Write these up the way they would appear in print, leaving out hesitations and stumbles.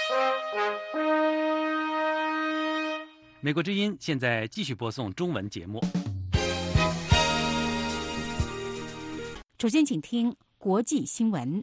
美国之音现在继续播送中文节目。 首先，请听国际新闻。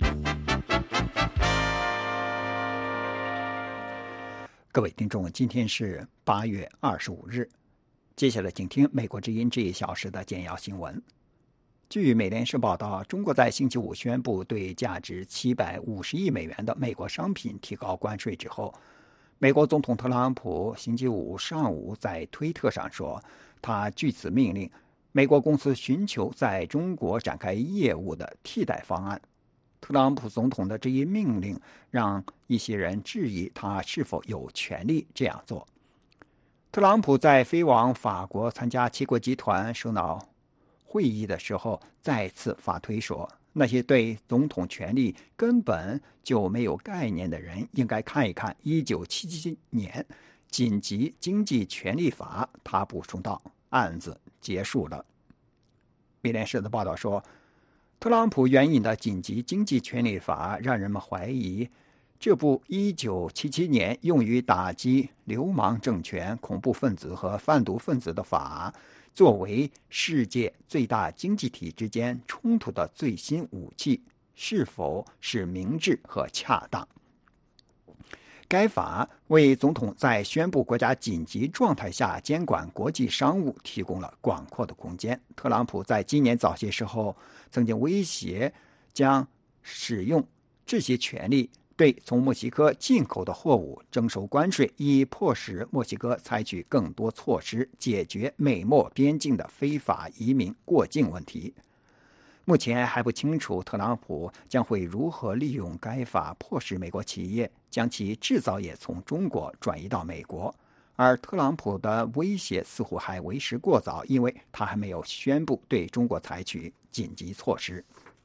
各位听众，今天是8月25日。接下来，请听美国之音这1小时的简要新闻。据美联社报道，中国在星期五宣布对价值750亿美元的美国商品提高关税之后，美国总统特朗普星期五上午在推特上说，他据此命令美国公司寻求在中国展开业务的替代方案。特朗普总统的这一命令让一些人质疑他是否有权利这样做。特朗普在飞往法国参加7国集团首脑会议的时候再次发推说，那些对总统权力根本就没有概念的人应该看一看1977年紧急经济权力法。他补充道，案子结束了。美联社的报道说，特朗普援引的紧急经济权力法让人们怀疑，这部1977年用于打击流氓政权、恐怖分子和贩毒分子的法，作为世界最大经济体之间冲突的最新武器，是否是明智和恰当？该法为总统在宣布国家紧急状态下监管国际商务提供了广阔的空间。特朗普在今年早些时候曾经威胁将使用这些权利对从墨西哥进口的货物征收关税，以迫使墨西哥采取更多措施解决美墨边境的非法移民过境问题。目前还不清楚特朗普将会如何利用该法迫使美国企业将其制造业从中国转移到美国，而特朗普的威胁似乎还为时过早，因为他还没有宣布对中国采取紧急措施。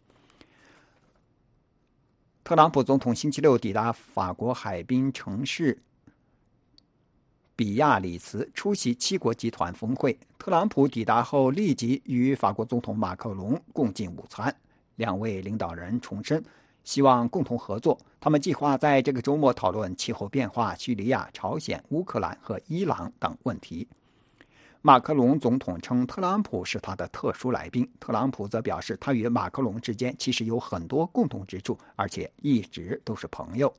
特朗普总统星期六抵达法国海滨城市比亚里茨出席7国集团峰会。特朗普抵达后立即与法国总统马克龙共进午餐，两位领导人重申希望共同合作。他们计划在这个周末讨论气候变化、叙利亚、朝鲜、乌克兰和伊朗等问题。马克龙总统称特朗普是他的特殊来宾，特朗普则表示他与马克龙之间其实有很多共同之处，而且一直都是朋友。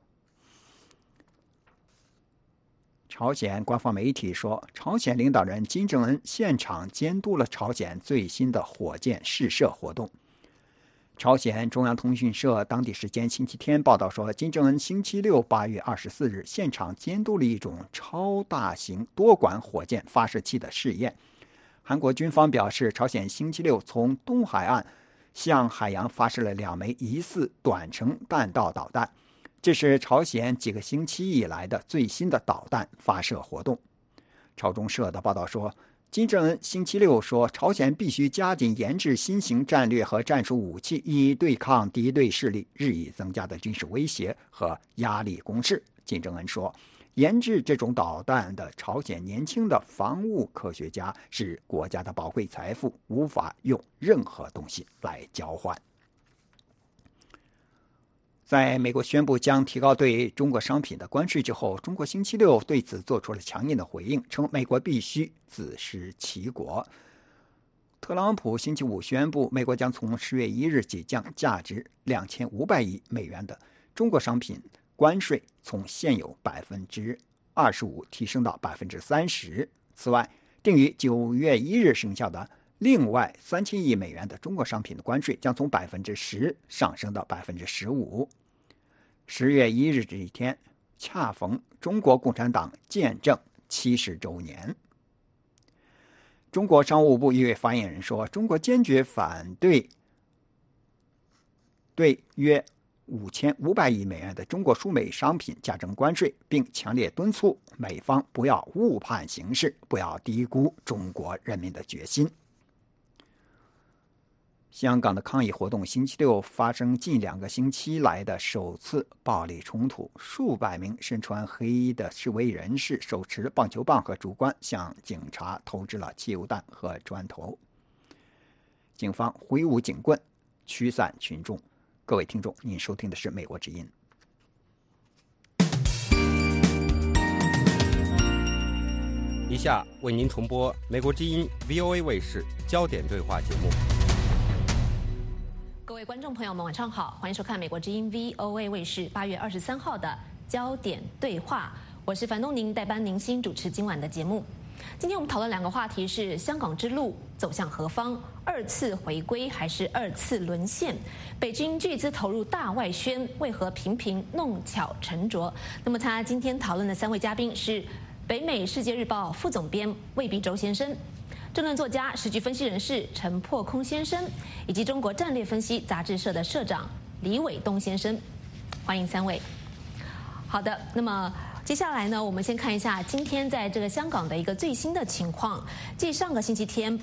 朝鲜官方媒体说，朝鲜领导人金正恩现场监督了朝鲜最新的火箭试射活动。朝鲜中央通讯社当地时间星期天报道说，金正恩星期六8月24日现场监督了一种超大型多管火箭发射器的试验。韩国军方表示，朝鲜星期六从东海岸向海洋发射了2枚疑似短程弹道导弹，这是朝鲜几个星期以来的最新的导弹发射活动。朝中社的报道说，金正恩星期六说，朝鲜必须加紧研制新型战略和战术武器，以对抗敌对势力日益增加的军事威胁和压力攻势。金正恩说，研制这种导弹的朝鲜年轻的防务科学家是国家的宝贵财富，无法用任何东西来交换。在美国宣布将提高对中国商品的关税之后，中国星期六对此做出了强硬的回应，称美国必须自食其果。特朗普星期五宣布，美国将从10月1日起将价值2500亿美元的中国商品关税从现有25%提升到30%。此外，定于9月1日生效的另外3000亿美元的中国商品的关税将从10%上升到15%。10月1日这一天恰逢中国共产党建政70周年。中国商务部一位发言人说，中国坚决反对对约5500亿美元的中国输美商品加征关税，并强烈敦促美方不要误判形势，不要低估中国人民的决心。香港的抗议活动星期六发生近2个星期来的首次暴力冲突，数百名身穿黑衣的示威人士手持棒球棒和竹竿向警察投掷了汽油弹和砖头，警方挥舞警棍驱散群众。各位听众，您收听的是美国之音。 下为您重播美国之音 VOA 卫视焦点对话节目。 各位观众朋友们，晚上好，欢迎收看美国之音 VOA 卫视8月23号的焦点对话，我是樊东宁，代班您新主持今晚的节目。今天我们讨论两个话题是香港之路走向何方，二次回归还是二次沦陷？北京巨资投入大外宣，为何频频弄巧成拙？那么参加今天讨论的三位嘉宾是北美世界日报副总编魏必洲先生，政论作家、时局分析人士陈破空先生，以及中国战略分析杂志社的社长李伟东先生，欢迎三位。好的，那么接下来呢，我们先看一下今天在这个香港的一个最新的情况。继上个星期天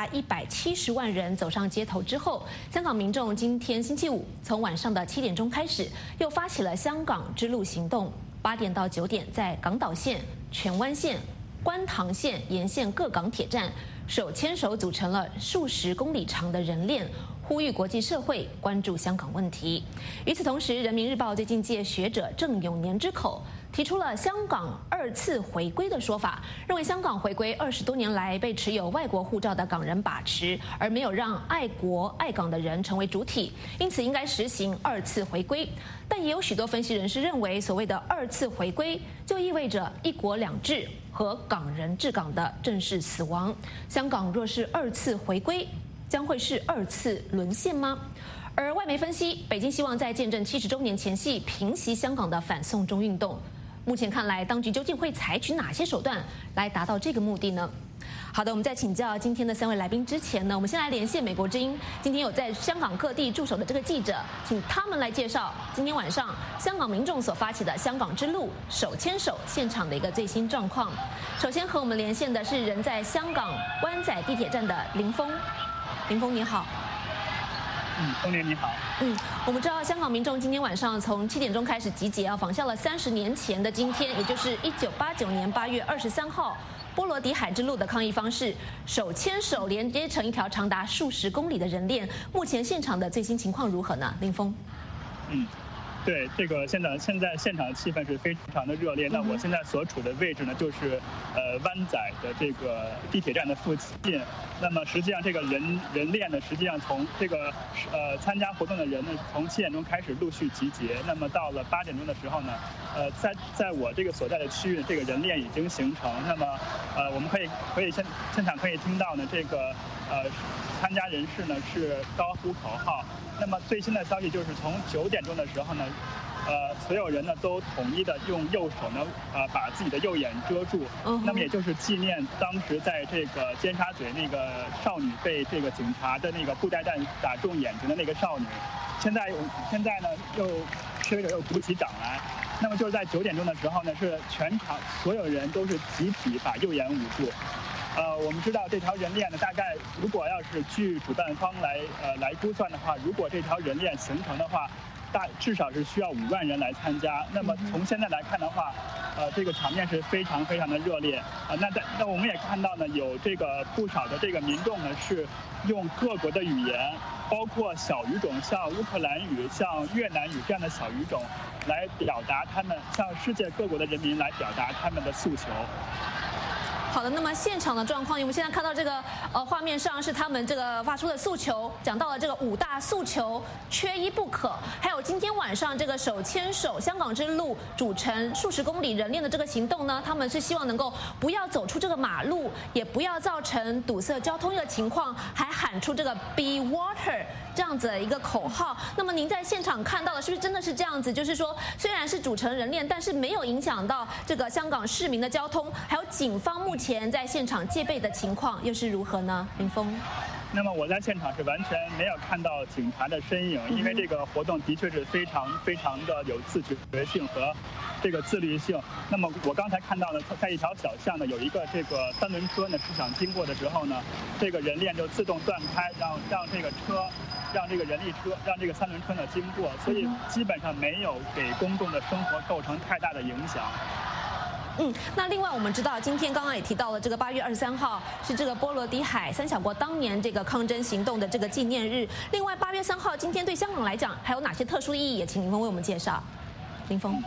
818-170万人走上街头之后，香港民众今天星期五从晚上的7点钟开始，又发起了香港之路行动。8点到9点，在港岛线、荃湾线、观塘线沿线各港铁站，手牵手组成了数十公里长的人链，呼吁国际社会关注香港问题。与此同时，《人民日报》最近借学者郑永年之口，提出了香港二次回归的说法，认为香港回归20多年来被持有外国护照的港人把持，而没有让爱国爱港的人成为主体，因此应该实行二次回归。但也有许多分析人士认为，所谓的二次回归就意味着一国两制和港人治港的正式死亡。香港若是二次回归，将会是二次沦陷吗？而外媒分析，北京希望在建政70周年前夕平息香港的反送中运动。目前看来，当局究竟会采取哪些手段来达到这个目的呢？好的，我们在请教今天的三位来宾之前呢，我们先来连线美国之音今天有在香港各地驻守的这个记者，请他们来介绍今天晚上香港民众所发起的香港之路手牵手现场的一个最新状况。首先和我们连线的是人在香港湾仔地铁站的林峰。林峰你好。 东年你好。 我们知道香港民众今天晚上从7点钟开始集结，仿效了30年前的今天，也就是1989年8月23号波罗的海之路的抗议方式，手牵手连接成一条长达数十公里的人链。目前现场的最新情况如何呢？林峰。 对，这个现在现场的气氛是非常的热烈。那我现在所处的位置呢，就是湾仔的这个地铁站的附近。那么实际上这个人链呢，实际上从这个参加活动的人呢，从7点钟开始陆续集结。那么到了8点钟的时候呢，在我这个所在的区域，这个人链已经形成。那么我们可以现场可以听到呢，这个参加人士呢是高呼口号。那么最新的消息就是从9点钟的时候呢，所有人呢都统一的用右手呢，把自己的右眼遮住。那么也就是纪念当时在这个尖沙咀那个少女被这个警察的那个布袋弹打中眼睛的那个少女。现在呢又吹着又鼓起掌来。那么就是在9点钟的时候呢，是全场所有人都是集体把右眼捂住。我们知道这条人链呢，大概如果要是据主办方来估算的话，如果这条人链形成的话，至少是需要5万人来参加。那么从现在来看的话，这个场面是非常非常的热烈。那我们也看到呢，有这个不少的这个民众呢是用各国的语言，包括小语种，像乌克兰语、像越南语这样的小语种，来表达他们向世界各国的人民来表达他们的诉求。 好的，那么现场的状况，我们现在看到这个画面上是他们这个发出的诉求，讲到了这个5大诉求，缺一不可。还有今天晚上这个手牵手香港之路组成数十公里人链的这个行动呢，他们是希望能够不要走出这个马路，也不要造成堵塞交通的情况，还喊出这个 Be Water 这样子的一个口号。那么您在现场看到的是不是真的是这样子？就是说，虽然是组成人链，但是没有影响到这个香港市民的交通，还有警方目前在现场戒备的情况又是如何呢？林峰。 那么我在现场是完全没有看到警察的身影，因为这个活动的确是非常非常的有自觉性和这个自律性。那么我刚才看到呢，在一条小巷呢，有一个这个3轮车呢，是想经过的时候呢，这个人链就自动断开，让这个车。让这个人力车，让这个3轮车呢经过，所以基本上没有给公众的生活构成太大的影响。 那另外我们知道，今天刚刚也提到了这个8月23号是这个波罗的海三小国当年这个抗争行动的这个纪念日。另外8月3号今天对香港来讲还有哪些特殊意义？也请林峰为我们介绍。林峰。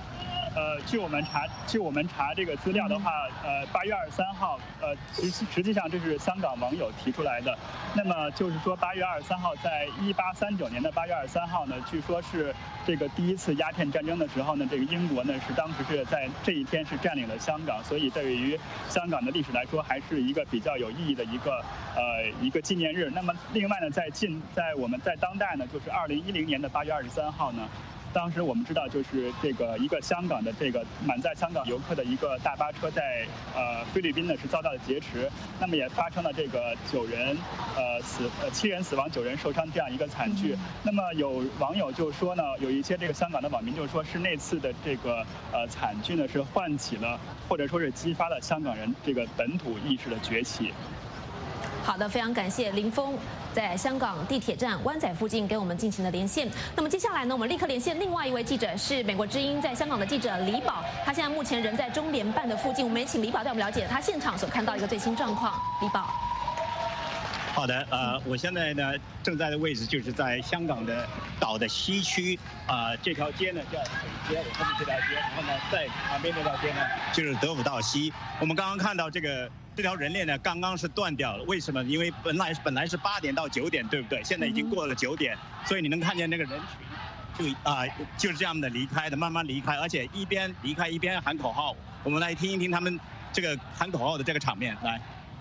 据我们查这个资料的话，8月23号，实际上这是香港网友提出来的。那么就是说8月23号，在1839年的8月23号呢，据说是这个第一次鸦片战争的时候呢，这个英国呢是当时是在这一天是占领了香港，所以对于香港的历史来说，还是一个比较有意义的一个纪念日。那么另外呢，在我们在当代呢，就是2010年的8月23号呢。当时我们知道，就是这个一个香港的这个满载香港游客的一个大巴车在菲律宾呢是遭到了劫持，那么也发生了这个7人死亡9人受伤这样一个惨剧。那么有网友就说呢，有一些这个香港的网民就说是那次的这个惨剧呢是唤起了或者说是激发了香港人这个本土意识的崛起。 好的，非常感谢林峰在香港地铁站湾仔附近给我们进行的连线。那么接下来呢，我们立刻连线另外一位记者，是美国之音在香港的记者李宝，他现在目前人在中联办的附近，我们也请李宝带我们了解他现场所看到一个最新状况。李宝。 好的，我现在呢正在的位置就是在香港的岛的西区，这条街呢叫水街，我后面这条街，然后呢在旁边这条街呢就是德辅道西。我们刚刚看到这条人链呢刚刚是断掉了，为什么？因为本来是8点到9点，对不对？现在已经过了9点，所以你能看见那个人群就是这样的离开的，慢慢离开，而且一边离开一边喊口号。我们来听一听他们这个喊口号的这个场面，来。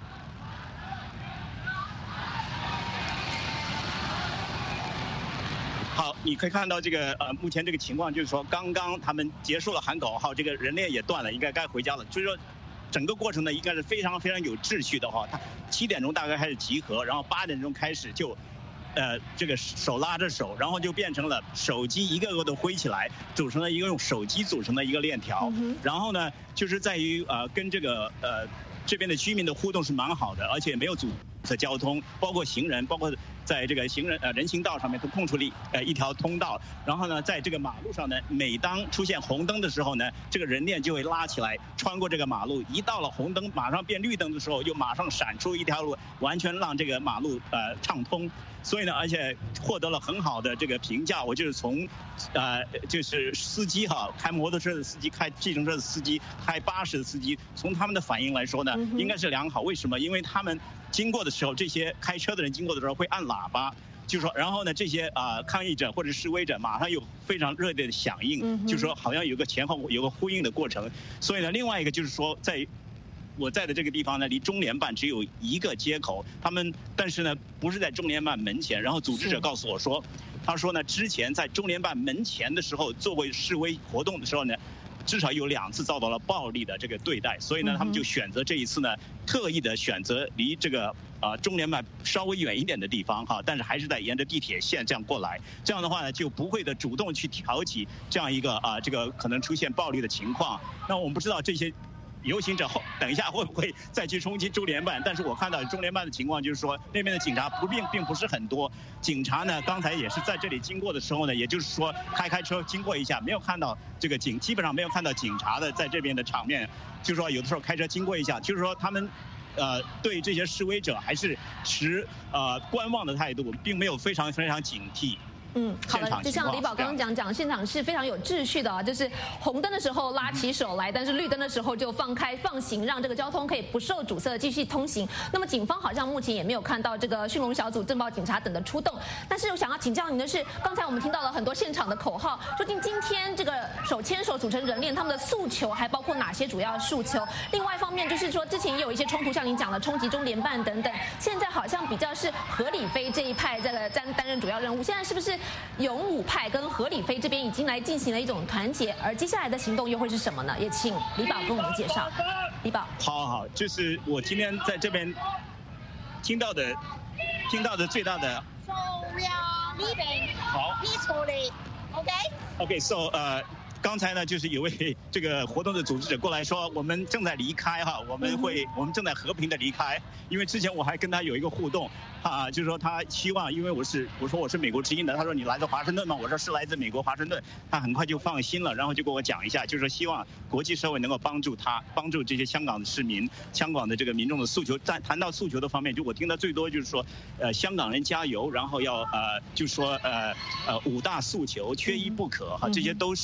好，你可以看到这个目前这个情况就是说，刚刚他们结束了喊口号，这个人链也断了，应该该回家了。所以说，整个过程呢应该是非常非常有秩序的哈。他7点钟大概开始集合，然后8点钟开始就，这个手拉着手，然后就变成了手机一个个都挥起来，组成了一个用手机组成的一个链条。然后呢，就是在于跟这个这边的居民的互动是蛮好的，而且没有阻塞交通，包括行人，包括在这个人行道上面都空出了一条通道。然后呢，在这个马路上呢，每当出现红灯的时候呢，这个人链就会拉起来，穿过这个马路。一到了红灯，马上变绿灯的时候，又马上闪出一条路，完全让这个马路畅通。所以呢，而且获得了很好的这个评价。我就是从就是司机开摩托车的司机、开计程车的司机、开巴士的司机，从他们的反应来说呢，应该是良好。为什么？因为他们经过的时候，这些开车的人经过的时候会按喇叭，就是说，然后呢，这些抗议者或者示威者马上有非常热烈的响应，就是说好像有个前后有个呼应的过程。所以呢，另外一个就是说，我在的这个地方呢，离中联办只有一个街口，但是呢不是在中联办门前。然后组织者告诉我说，他说呢，之前在中联办门前的时候做过示威活动的时候呢，至少有2次遭到了暴力的这个对待，所以呢，他们就选择这一次呢，特意的选择离这个中联办稍微远一点的地方但是还是在沿着地铁线这样过来，这样的话呢，就不会的主动去挑起这样一个这个可能出现暴力的情况。那我们不知道这些游行者等一下会不会再去冲击中联办？但是我看到中联办的情况就是说，那边的警察并不是很多。警察呢，刚才也是在这里经过的时候呢，也就是说开车经过一下，没有看到这个基本上没有看到警察的在这边的场面。就是说有的时候开车经过一下，就是说他们对这些示威者还是持观望的态度，并没有非常非常警惕。好的， 就像李宝刚刚讲，现场是非常有秩序的就是红灯的时候拉起手来，但是绿灯的时候就放行，让这个交通可以不受阻塞的继续通行。那么警方好像目前也没有看到这个迅龙小组、政报警察等的出动。但是我想要请教您的是，刚才我们听到了很多现场的口号，究竟今天这个手牵手组成人链，他们的诉求还包括哪些主要诉求？另外一方面就是说，之前也有一些冲突，像您讲的冲击中联办等等，现在好像比较是何理非这一派担任主要任务。现在是不是勇武派跟何理非这边已经来进行了一种团结，而接下来的行动又会是什么呢？也请李宝跟我们介绍。李宝， 好，就是我今天在这边听到的最大的。 So we are leaving. 好 ，peacefully. Okay,刚才呢，就是有位这个活动的组织者过来说，我们正在离开我们正在和平的离开。因为之前我还跟他有一个互动就是说他希望，因为我说我是美国之音的，他说你来自华盛顿吗？我说是来自美国华盛顿。他很快就放心了，然后就跟我讲一下，就是说希望国际社会能够帮助这些香港的市民、香港的这个民众的诉求。在谈到诉求的方面，就我听到最多就是说，香港人加油，然后要就是说5大诉求缺一不可这些都是他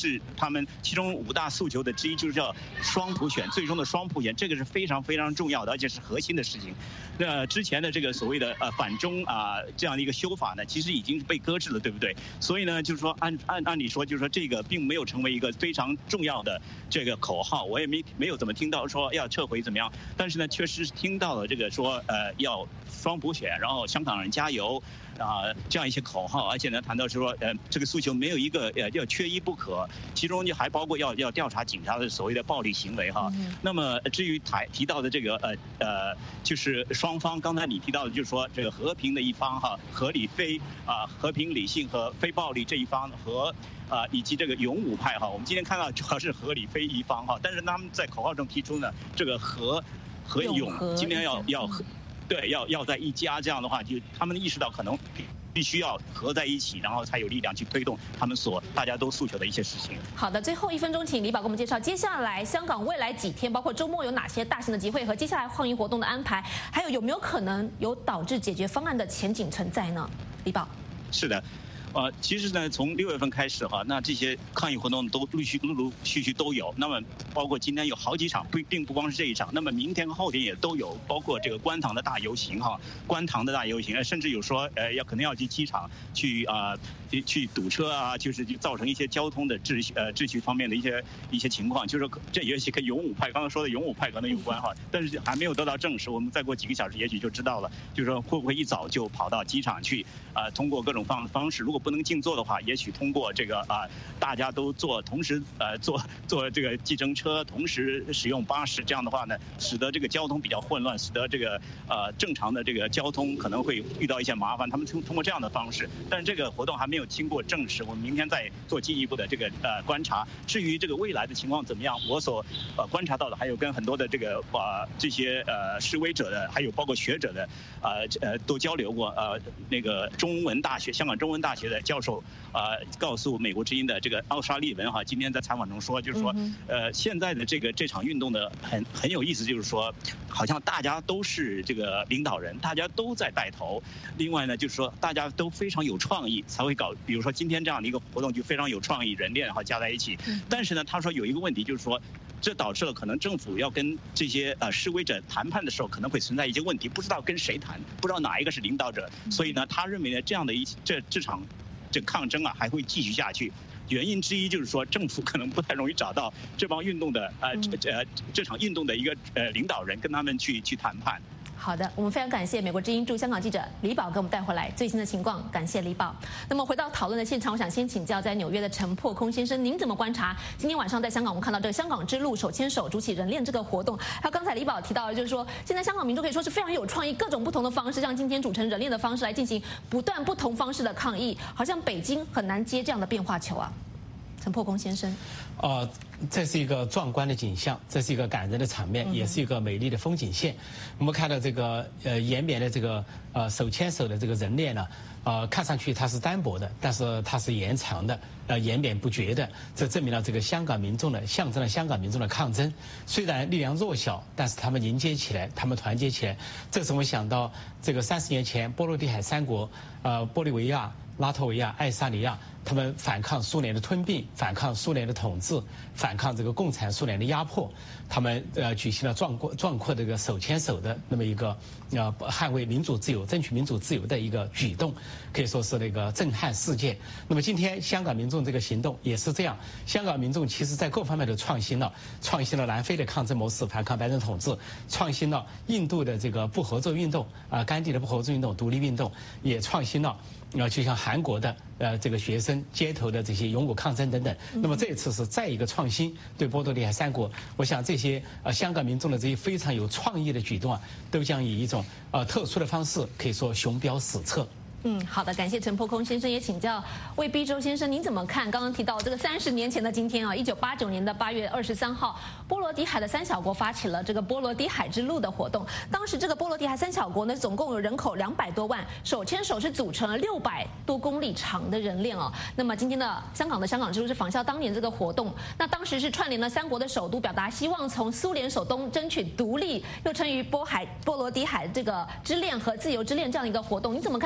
他们其中5大诉求的之一就是叫双普选，最终的双普选，这个是非常非常重要的，而且是核心的事情。之前的这个所谓的反中这样的一个修法呢，其实已经被搁置了，对不对？所以呢，就是说按理说，就是说这个并没有成为一个非常重要的这个口号，我也没有怎么听到说要撤回怎么样，但是呢，确实听到了这个说要双普选，然后香港人加油。这样一些口号，而且呢，谈到说，这个诉求没有一个要缺一不可，其中就还包括要调查警察的所谓的暴力行为哈。那么至于提到的这个就是双方，刚才你提到的，就是说这个和平的一方哈，和平理性和非暴力这一方和以及这个勇武派哈，我们今天看到主要是和理非一方哈，但是他们在口号中提出呢，这个和勇今天要在一家，这样的话，就他们意识到可能必须要合在一起，然后才有力量去推动他们大家都诉求的一些事情。 好的，最后1分钟，请李宝给我们介绍接下来香港未来几天，包括周末有哪些大型的集会和接下来抗议活动的安排，还有没有可能有导致解决方案的前景存在呢？李宝。 是的。其实呢，从6月份开始哈，那这些抗议活动都陆续都有。那么包括今天有好几场，并不光是这一场。那么明天和后天也都有，包括这个观塘的大游行哈，甚至有说可能要去机场去堵车啊，就是造成一些交通的秩序方面的一些情况。就是说这也许跟勇武派刚刚说的勇武派可能有关哈，但是还没有得到证实。我们再过几个小时也许就知道了，就是说会不会一早就跑到机场去通过各种方式，如果不能静坐的话，也许通过这个大家都同时坐这个计程车，同时使用巴士，这样的话呢，使得这个交通比较混乱，使得这个正常的这个交通可能会遇到一些麻烦。他们通过这样的方式，但是这个活动还没有经过证实，我们明天再做进一步的这个观察。至于这个未来的情况怎么样，我所观察到的，还有跟很多的这个这些示威者的，还有包括学者的都交流过。那个香港中文大学的教授告诉美国之音的这个奥沙利文哈，今天在采访中说，就是说现在的这场运动的很有意思，就是说好像大家都是这个领导人，大家都在带头。另外呢，就是说大家都非常有创意才会搞，比如说今天这样的一个活动就非常有创意，人链哈加在一起。但是呢，他说有一个问题，就是说这导致了可能政府要跟这些示威者谈判的时候，可能会存在一些问题，不知道跟谁谈，不知道哪一个是领导者。所以呢，他认为呢，这样的这场抗争还会继续下去。原因之一就是说，政府可能不太容易找到这帮运动的这场运动的一个领导人，跟他们去谈判。 好的，我们非常感谢美国之音驻香港记者李宝给我们带回来最新的情况，感谢李宝。那么回到讨论的现场，我想先请教在纽约的陈破空先生，您怎么观察今天晚上在香港我们看到这个香港之路手牵手主起人链这个活动？还有刚才李宝提到的，就是说现在香港民众可以说是非常有创意，各种不同的方式，像今天组成人链的方式来进行不同方式的抗议，好像北京很难接这样的变化球啊。陈破空先生。 这是一个壮观的景象，这是一个感人的场面，也是一个美丽的风景线。我们看到这个延绵的这个手牵手的这个人链呢，看上去它是单薄的，但是它是延长的，延绵不绝的。这证明了这个香港民众的象征了香港民众的抗争。虽然力量弱小，但是他们凝结起来，他们团结起来。这使我想到这个30年前波罗的海3国，玻利维亚、拉脱维亚、爱沙尼亚，他们反抗苏联的吞并，反抗苏联的统治，反抗这个共产苏联的压迫，他们举行了壮阔这个手牵手的那么一个捍卫民主自由、争取民主自由的一个举动，可以说是那个震撼世界。那么今天香港民众这个行动也是这样，香港民众其实在各方面都创新了南非的抗争模式，反抗白人统治，创新了印度的这个不合作运动甘地的不合作运动、独立运动，也创新了就像韩国的这个学生街头的这些勇武抗争等等。那么这一次是再一个创新，对波罗的海3国，我想这些香港民众的这些非常有创意的举动都将以一种特殊的方式，可以说雄标史册。 好的，感谢陈破空先生，也请教魏必周先生，您怎么看？刚刚提到这个30年前的今天1989年的8月23号，波罗的海的3小国发起了这个波罗的海之路的活动。当时这个波罗的海3小国呢，总共有人口200多万，手牵手是组成了600多公里长的人链那么今天的香港之路是仿效当年这个活动，那当时是串联了3国的首都，表达希望从苏联首都争取独立，又称于波罗的海这个之链和自由之链这样一个活动。你怎么看今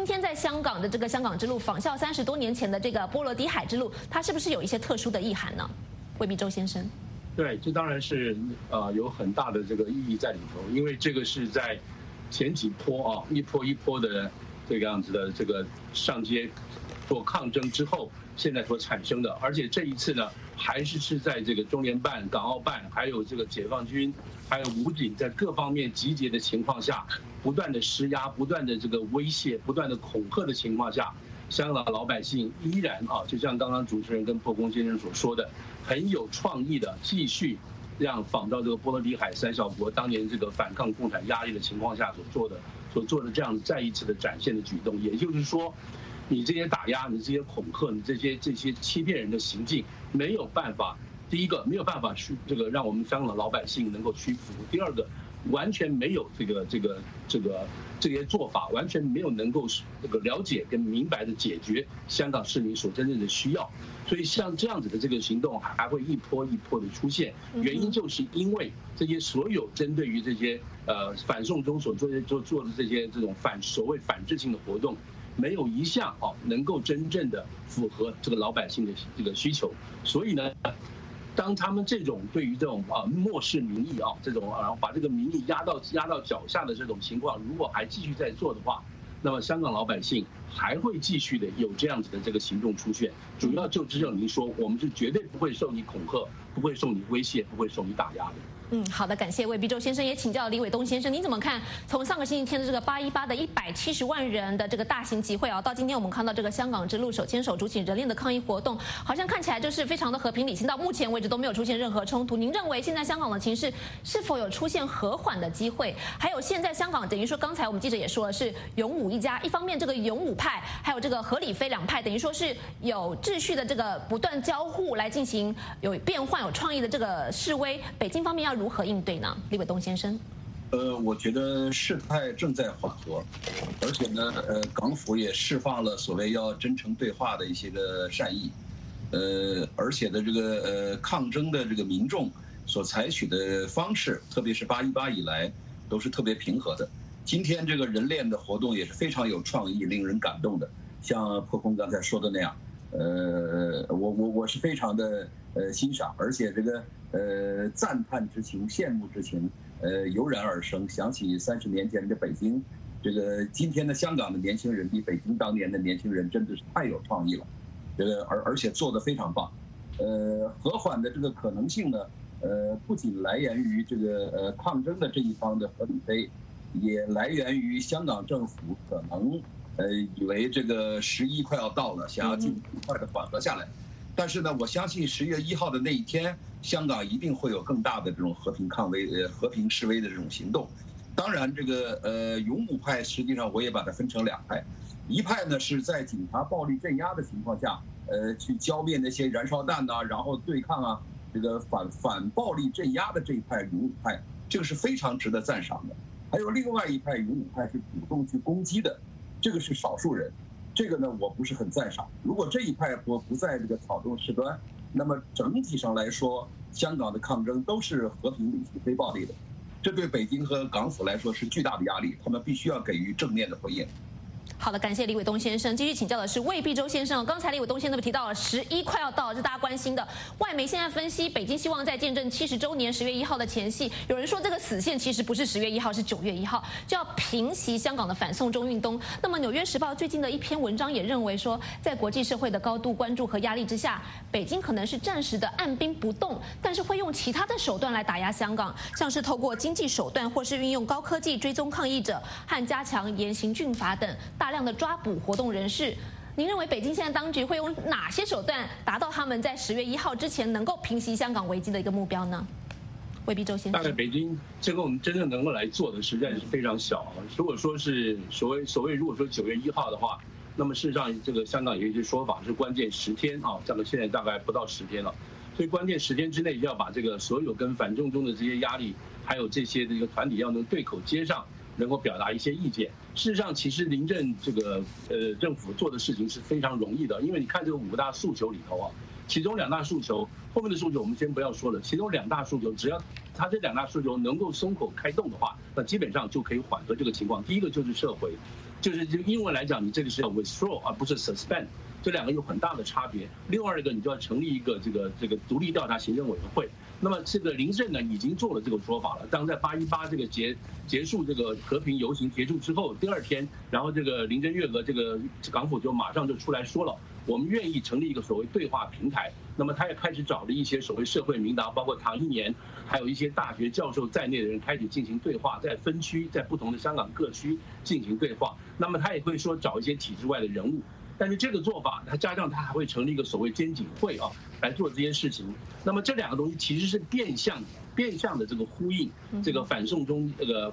天在香港的这个香港之路，仿效30多年前的这个波罗的海之路，它是不是有一些特殊的意涵呢？魏必洲先生。 对，这当然是有很大的这个意义在里头，因为这个是在前几波一波一波的这个样子的这个上街做抗争之后，现在所产生的，而且这一次呢，还是在这个中联办、港澳办，还有这个解放军，还有武警在各方面集结的情况下，不断的施压、不断的这个威胁、不断的恐吓的情况下，香港老百姓依然就像刚刚主持人跟破公先生所说的，很有创意的继续让仿照这个波罗的海三小国当年这个反抗共产压力的情况下所做的这样再一次的展现的举动，也就是说，你这些打压、你这些恐吓、你这些欺骗人的行径，没有办法，第一个没有办法去这个让我们香港老百姓能够屈服，第二个完全没有这些做法，完全没有能够这个了解跟明白的解决香港市民所真正的需要，所以像这样子的这个行动还会一波一波的出现，原因就是因为这些所有针对于这些反送中所做的这种所谓反制性的活动，没有一项能够真正的符合这个老百姓的这个需求，所以呢，当他们这种对于这种漠视民意这种然后把这个民意压到脚下的这种情况，如果还继续在做的话，那么香港老百姓还会继续的有这样子的这个行动出现，主要就只有您说，我们是绝对不会受你恐吓，不会受你威胁，不会受你打压的。 好的，感谢魏必洲先生，也请教李伟东先生，您怎么看？从上个星期天的这个818的170万人的这个大型集会到今天我们看到这个香港之路手牵手主起人链的抗议活动，好像看起来就是非常的和平理性，到目前为止都没有出现任何冲突。您认为现在香港的情势是否有出现和缓的机会？还有现在香港等于说，刚才我们记者也说了是勇武一家，一方面这个勇武派还有这个何理非两派，等于说是有秩序的这个不断交互来进行有变换、有创意的这个示威，北京方面要如何应对呢？李伟东先生， 我觉得事态正在缓和，而且呢，港府也释放了所谓要真诚对话的一些个善意，而且的这个抗争的这个民众所采取的方式，特别是818以来，都是特别平和的。今天这个人链的活动也是非常有创意、令人感动的，像破空刚才说的那样，我是非常的欣赏，而且这个赞叹之情、羡慕之情，油然而生。想起30年前的北京，这个今天的香港的年轻人比北京当年的年轻人真的是太有创意了，而且做得非常棒。和缓的这个可能性呢，不仅来源于这个抗争的这一方的何理非，也来源于香港政府可能以为这个11快要到了，想要尽快的缓和下来。但是呢，我相信10月1号的那一天，香港一定会有更大的这种和平示威的这种行动。当然，这个勇武派实际上我也把它分成2派，一派呢是在警察暴力镇压的情况下，去浇灭那些燃烧弹呐，然后对抗这个反暴力镇压的这一派勇武派，这个是非常值得赞赏的。还有另外一派勇武派是主动去攻击的，这个是少数人。这个呢，我不是很赞赏。如果这一派不在这个草动事端，那么整体上来说，香港的抗争都是和平理性、非暴力的。这对北京和港府来说是巨大的压力，他们必须要给予正面的回应。 好的，感谢李伟东先生。继续请教的是魏必洲先生。刚才李伟东先生提到了11快要到了，是大家关心的。外媒现在分析，北京希望在见证70周年10月1号的前夕，有人说这个死线其实不是10月1号，是9月1号，就要平息香港的反送中运动。那么《纽约时报》最近的一篇文章也认为说，在国际社会的高度关注和压力之下，北京可能是暂时的按兵不动，但是会用其他的手段来打压香港，像是透过经济手段，或是运用高科技追踪抗议者和加强严刑峻法等大量的抓捕活动人士。您认为北京现在当局会用哪些手段达到他们在10月1号之前能够平息香港危机的一个目标呢？魏必洲先生， 大概北京这个我们真正能够来做的实在是非常小。如果说是所谓如果说9月1号的话，那么事实上这个香港有一些说法是关键10天这个现在大概不到10天了，所以关键10天之内要把这个所有跟反送中的这些压力，还有这些这个团体要能对口接上，能够表达一些意见。事实上，其实临阵这个政府做的事情是非常容易的，因为你看这个5大诉求里头其中2大诉求，后面的诉求我们先不要说了，其中2大诉求，只要他这2大诉求能够松口开动的话，那基本上就可以缓和这个情况。第一个就是撤回就是英文来讲，你这个是要 withdraw 而不是 suspend， 这两个有很大的差别。另外一个，你就要成立一个这个独立调查行政委员会。那么这个林郑呢已经做了这个说法了。当在818这个结束这个和平游行结束之后，第2天，然后这个林郑月娥这个港府就马上就出来说了，我们愿意成立一个所谓对话平台。那么他也开始找了一些所谓社会名达，包括唐英年，还有一些大学教授在内的人开始进行对话，在分区，在不同的香港各区进行对话。那么他也会说找一些体制外的人物。但是这个做法，它加上它还会成立一个所谓监警会啊，来做这些事情。那么这两个东西其实是变相的这个呼应这个反送中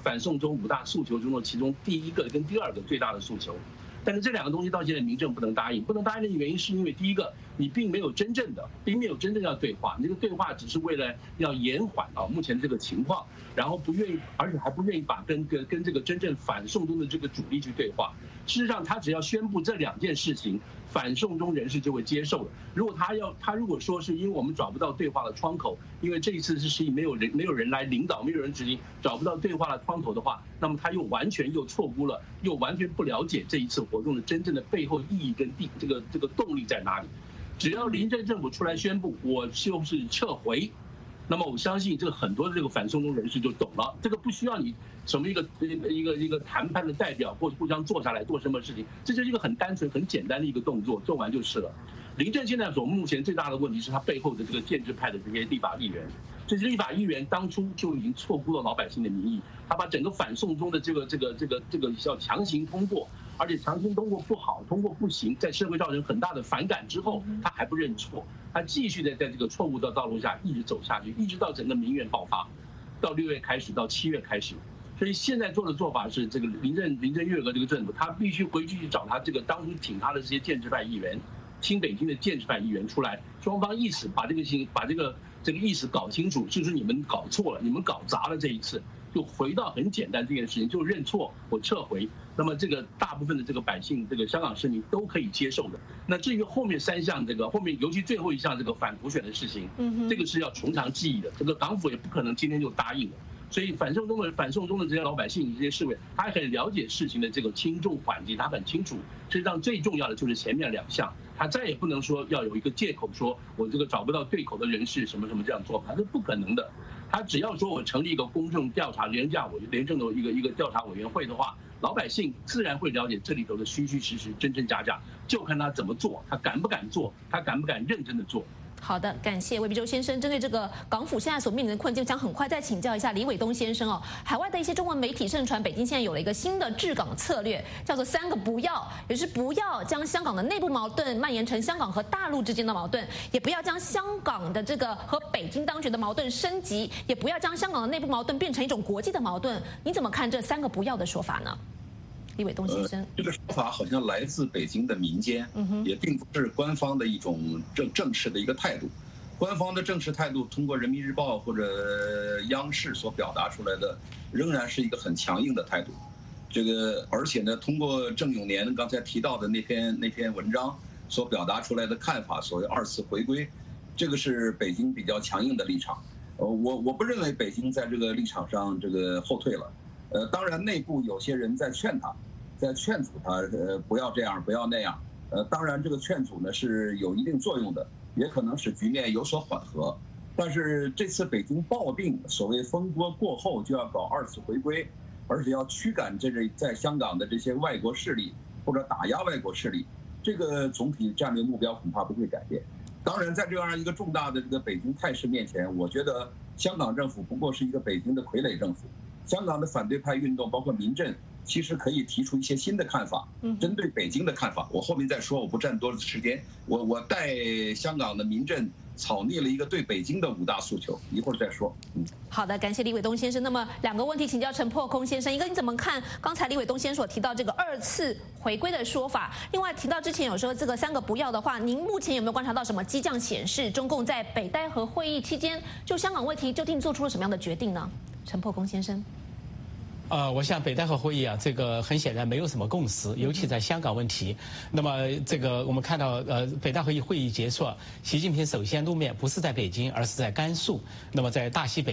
5大诉求中的其中第一个跟第2个最大的诉求。但是这两个东西到现在民政不能答应，不能答应的原因是因为第一个，你并没有真正要对话，你这个对话只是为了要延缓目前这个情况，然后而且还不愿意把跟这个真正反送中的这个主力去对话。事实上，他只要宣布这2件事情，反送中人士就会接受了。如果他如果说是因为我们找不到对话的窗口，因为这一次是没有人来领导，没有人执行，找不到对话的窗口的话，那么他完全错估了，又完全不了解这一次活动的真正的背后意义跟这个动力在哪里。只要林郑政府出来宣布我就是撤回，那么我相信这个很多的这个反送中人士就懂了，这个不需要你什么一个谈判的代表或者互相坐下来做什么事情，这就是一个很单纯很简单的一个动作，做完就是了。林郑现在目前最大的问题是他背后的这个建制派的这些立法议员，这些立法议员当初就已经错估了老百姓的民意，他把整个反送中的这个要强行通过，而且强行通过不好，通过不行，在社会造成很大的反感之后，他还不认错，他继续在这个错误的道路下一直走下去，一直到整个民怨爆发，到6月开始，到7月开始。所以现在做的做法是，这个林郑月娥这个政府，他必须回去找他这个当初挺他的这些建制派议员，亲北京的建制派议员出来，双方意思把这个意思搞清楚，就是你们搞错了，你们搞砸了这一次，就回到很简单这件事情，就认错，我撤回。那么这个大部分的这个百姓，这个香港市民都可以接受的。那至于后面3项后面尤其最后一项这个反普选的事情，这个是要从长计议的，这个港府也不可能今天就答应了。所以反送中的这些老百姓、这些市民，他很了解事情的这个轻重缓急，他很清楚。实际上最重要的就是前面2项，他再也不能说要有一个借口说我这个找不到对口的人士什么这样做法，这是不可能的。他只要说我成立一个公正调查廉政的一个调查委员会的话，老百姓自然会了解这里头的虚虚实实、真真假假，就看他怎么做，他敢不敢做，他敢不敢认真的做。 好的，感谢魏必洲先生。针对这个港府现在所面临的困境，想很快再请教一下李伟东先生哦。海外的一些中文媒体盛传，北京现在有了一个新的治港策略，叫做3个不要，也就是不要将香港的内部矛盾蔓延成香港和大陆之间的矛盾，也不要将香港的这个和北京当局的矛盾升级，也不要将香港的内部矛盾变成一种国际的矛盾。你怎么看这3个不要的说法呢？李伟东先生， 这个说法好像来自北京的民间，也并不是官方的一种正式的一个态度。官方的正式态度，通过人民日报或者央视所表达出来的，仍然是一个很强硬的态度。而且呢，通过郑永年刚才提到的那篇文章所表达出来的看法，所谓2次回归，这个是北京比较强硬的立场。我不认为北京在这个立场上后退了。当然，内部有些人在劝阻他，不要这样，不要那样。当然，这个劝阻呢是有一定作用的，也可能使局面有所缓和。但是这次北京抱定所谓风波过后就要搞2次回归，而且要驱赶在香港的这些外国势力或者打压外国势力，这个总体战略目标恐怕不会改变。当然，在这样一个重大的这个北京态势面前，我觉得香港政府不过是一个北京的傀儡政府。香港的反对派运动，包括民阵，其实可以提出一些新的看法，针对北京的看法，我后面再说，我不占多的时间。我带香港的民阵草拟了一个对北京的5大诉求，一会儿再说。 好的，感谢李伟东先生。那么2个问题请教陈破空先生，一个你怎么看刚才李伟东先生所提到这个2次回归的说法？另外提到之前有说这个3个不要的话，您目前有没有观察到什么迹象显示中共在北戴河会议期间就香港问题究竟做出了什么样的决定呢？陈破空先生。 我想北戴河会议啊，这个很显然没有什么共识，尤其在香港问题。那么这个我们看到，北戴河会议结束，习近平首先露面不是在北京，而是在甘肃，那么在大西北。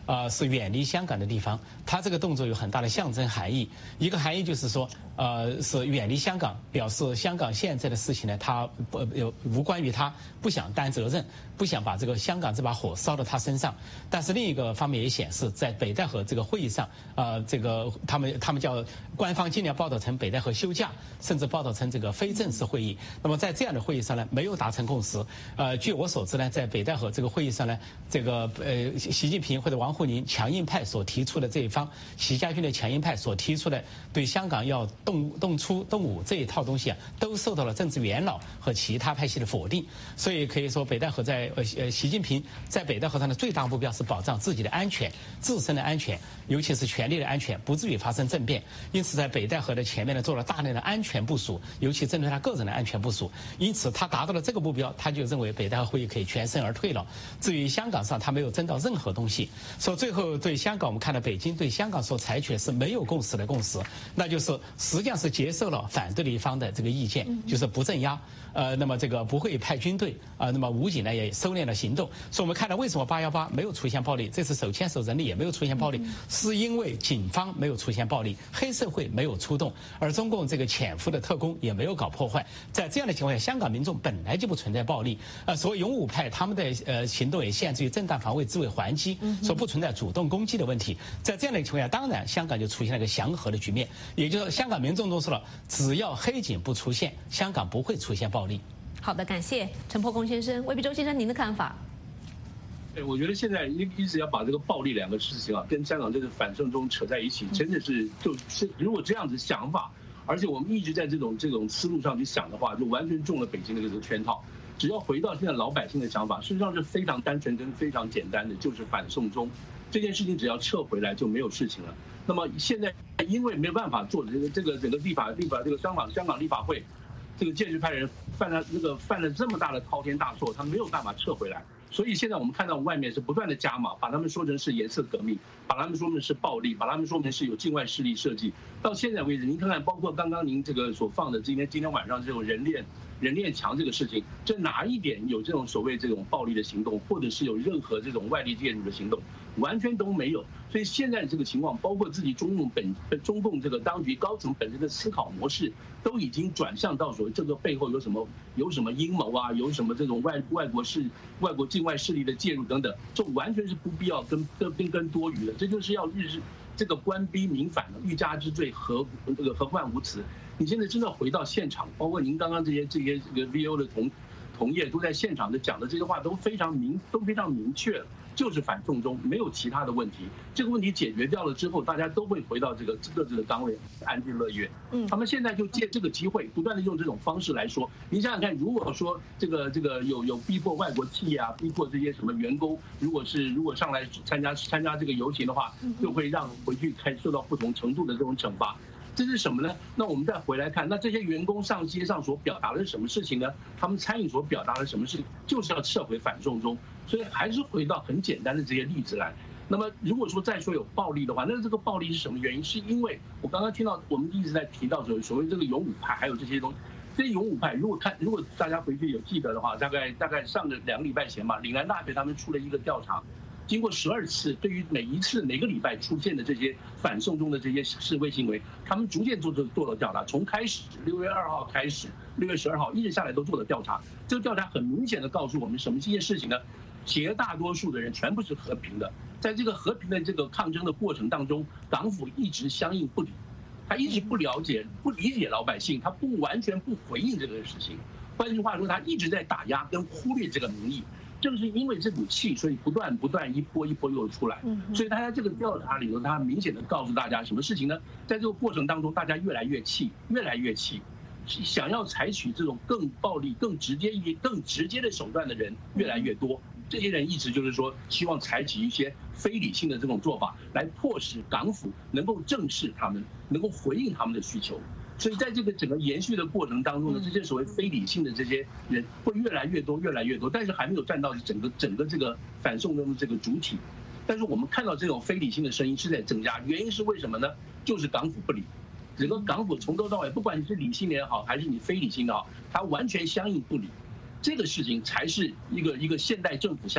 是远离香港的地方。他这个动作有很大的象征含义，一个含义就是说，是远离香港，表示香港现在的事情呢，他无关于他，不想担责任，不想把这个香港这把火烧到他身上。但是另一个方面也显示，在北戴河这个会议上，这个他们叫官方尽量报道成北戴河休假，甚至报道成这个非正式会议。那么在这样的会议上呢，没有达成共识。据我所知呢，在北戴河这个会议上呢，这个习近平或者王沪宁强硬派所提出的这一方，习家军的强硬派所提出的对香港要动粗动武这一套东西啊，都受到了政治元老和其他派系的否定。所以可以说，北戴河在习近平在北戴河上的最大目标是保障自己的安全、自身的安全，尤其是权力的安全，不至于发生政变。因此，在北戴河的前面呢，做了大量的安全部署，尤其针对他个人的安全部署。因此，他达到了这个目标，他就认为北戴河会议可以全身而退了。至于香港上，他没有争到任何东西。说最后对香港，我们看到北京对香港所采取的是没有共识的共识，那就是实际上是接受了反对的一方的这个意见，就是不镇压。那么这个不会派军队那么武警呢也收敛了行动。所以我们看到为什么818没有出现暴力，这次手牵手人力也没有出现暴力，是因为警方没有出现暴力，黑社会没有出动，而中共这个潜伏的特工也没有搞破坏。在这样的情况下，香港民众本来就不存在暴力。所谓勇武派他们的行动也限制于正当防卫、自卫还击，说不存在主动攻击的问题。在这样的情况下，当然香港就出现了一个祥和的局面，也就是说香港民众都说了，只要黑警不出现，香港不会出现暴力。 好的，感谢陈破公先生。魏必洲先生，您的看法？ 对，我觉得现在一直要把这个暴力两个事情啊，跟香港这个反送中扯在一起，真的是就是如果这样子想法，而且我们一直在这种思路上去想的话，就完全中了北京的这个圈套。只要回到现在老百姓的想法，事实上是非常单纯跟非常简单的，就是反送中这件事情，只要撤回来就没有事情了。那么现在因为没有办法做的这个整个立法这个香港立法会。这个建制派人犯了这么大的滔天大错，他没有办法撤回来，所以现在我们看到外面是不断的加码，把他们说成是颜色革命，把他们说成是暴力，把他们说成是有境外势力设计。到现在为止，您看看，包括刚刚您这个所放的今天晚上这种人链墙这个事情，这哪一点有这种所谓这种暴力的行动，或者是有任何这种外力介入的行动，完全都没有。所以现在这个情况，包括自己中共这个当局高层本身的思考模式，都已经转向到所谓这个背后有什么阴谋啊，有什么这种外国境外势力的介入等等，这完全是不必要跟多余的，这就是要这个官逼民反了，欲加之罪何患无辞？你现在真的回到现场，包括您刚刚这些这个 VO 的同业都在现场的讲的这些话都非常明确了，就是反送中，没有其他的问题。这个问题解决掉了之后，大家都会回到这个各自的岗位，安居乐业。他们现在就借这个机会，不断的用这种方式来说。您想想看，如果说这个有逼迫外国企业啊，逼迫这些什么员工，如果上来参加这个游行的话，就会让回去受到不同程度的这种惩罚。这是什么呢？那我们再回来看，那这些员工上街上所表达的是什么事情呢？他们参与所表达的什么事情，就是要撤回反送中。所以还是回到很简单的这些例子来。那么如果说再说有暴力的话，那这个暴力是什么原因？是因为我刚刚听到我们一直在提到所谓这个勇武派，还有这些东西。这些勇武派，如果大家回去有记得的话，大概上个2个礼拜前吧，岭南大学他们出了一个调查。经过12次，对于每个礼拜出现的这些反送中的这些示威行为，他们逐渐做了调查，从开始6月2号开始，6月12号一直下来都做了调查。这个调查很明显的告诉我们什么这件事情呢？绝大多数的人全部是和平的，在这个和平的这个抗争的过程当中，港府一直相应不理，他一直不理解老百姓，他完全不回应这个事情。换句话说，他一直在打压跟忽略这个民意。正是因为这股气，所以不断一波又出来。所以他在这个调查里头，他明显的告诉大家什么事情呢？在这个过程当中，大家越来越气，想要采取这种更暴力、更直接的手段的人越来越多。这些人一直就是说，希望采取一些非理性的这种做法，来迫使港府能够正视他们，能够回应他们的需求。所以在这个整个延续的过程当中呢，这些所谓非理性的这些人会越来越多，但是还没有占到整个这个反送中的这个主体。但是我们看到这种非理性的声音是在增加，原因是为什么呢？就是港府不理，整个港府从头到尾，不管你是理性的也好，还是你非理性的好，它完全相应不理。这个事情才是一个现代政府下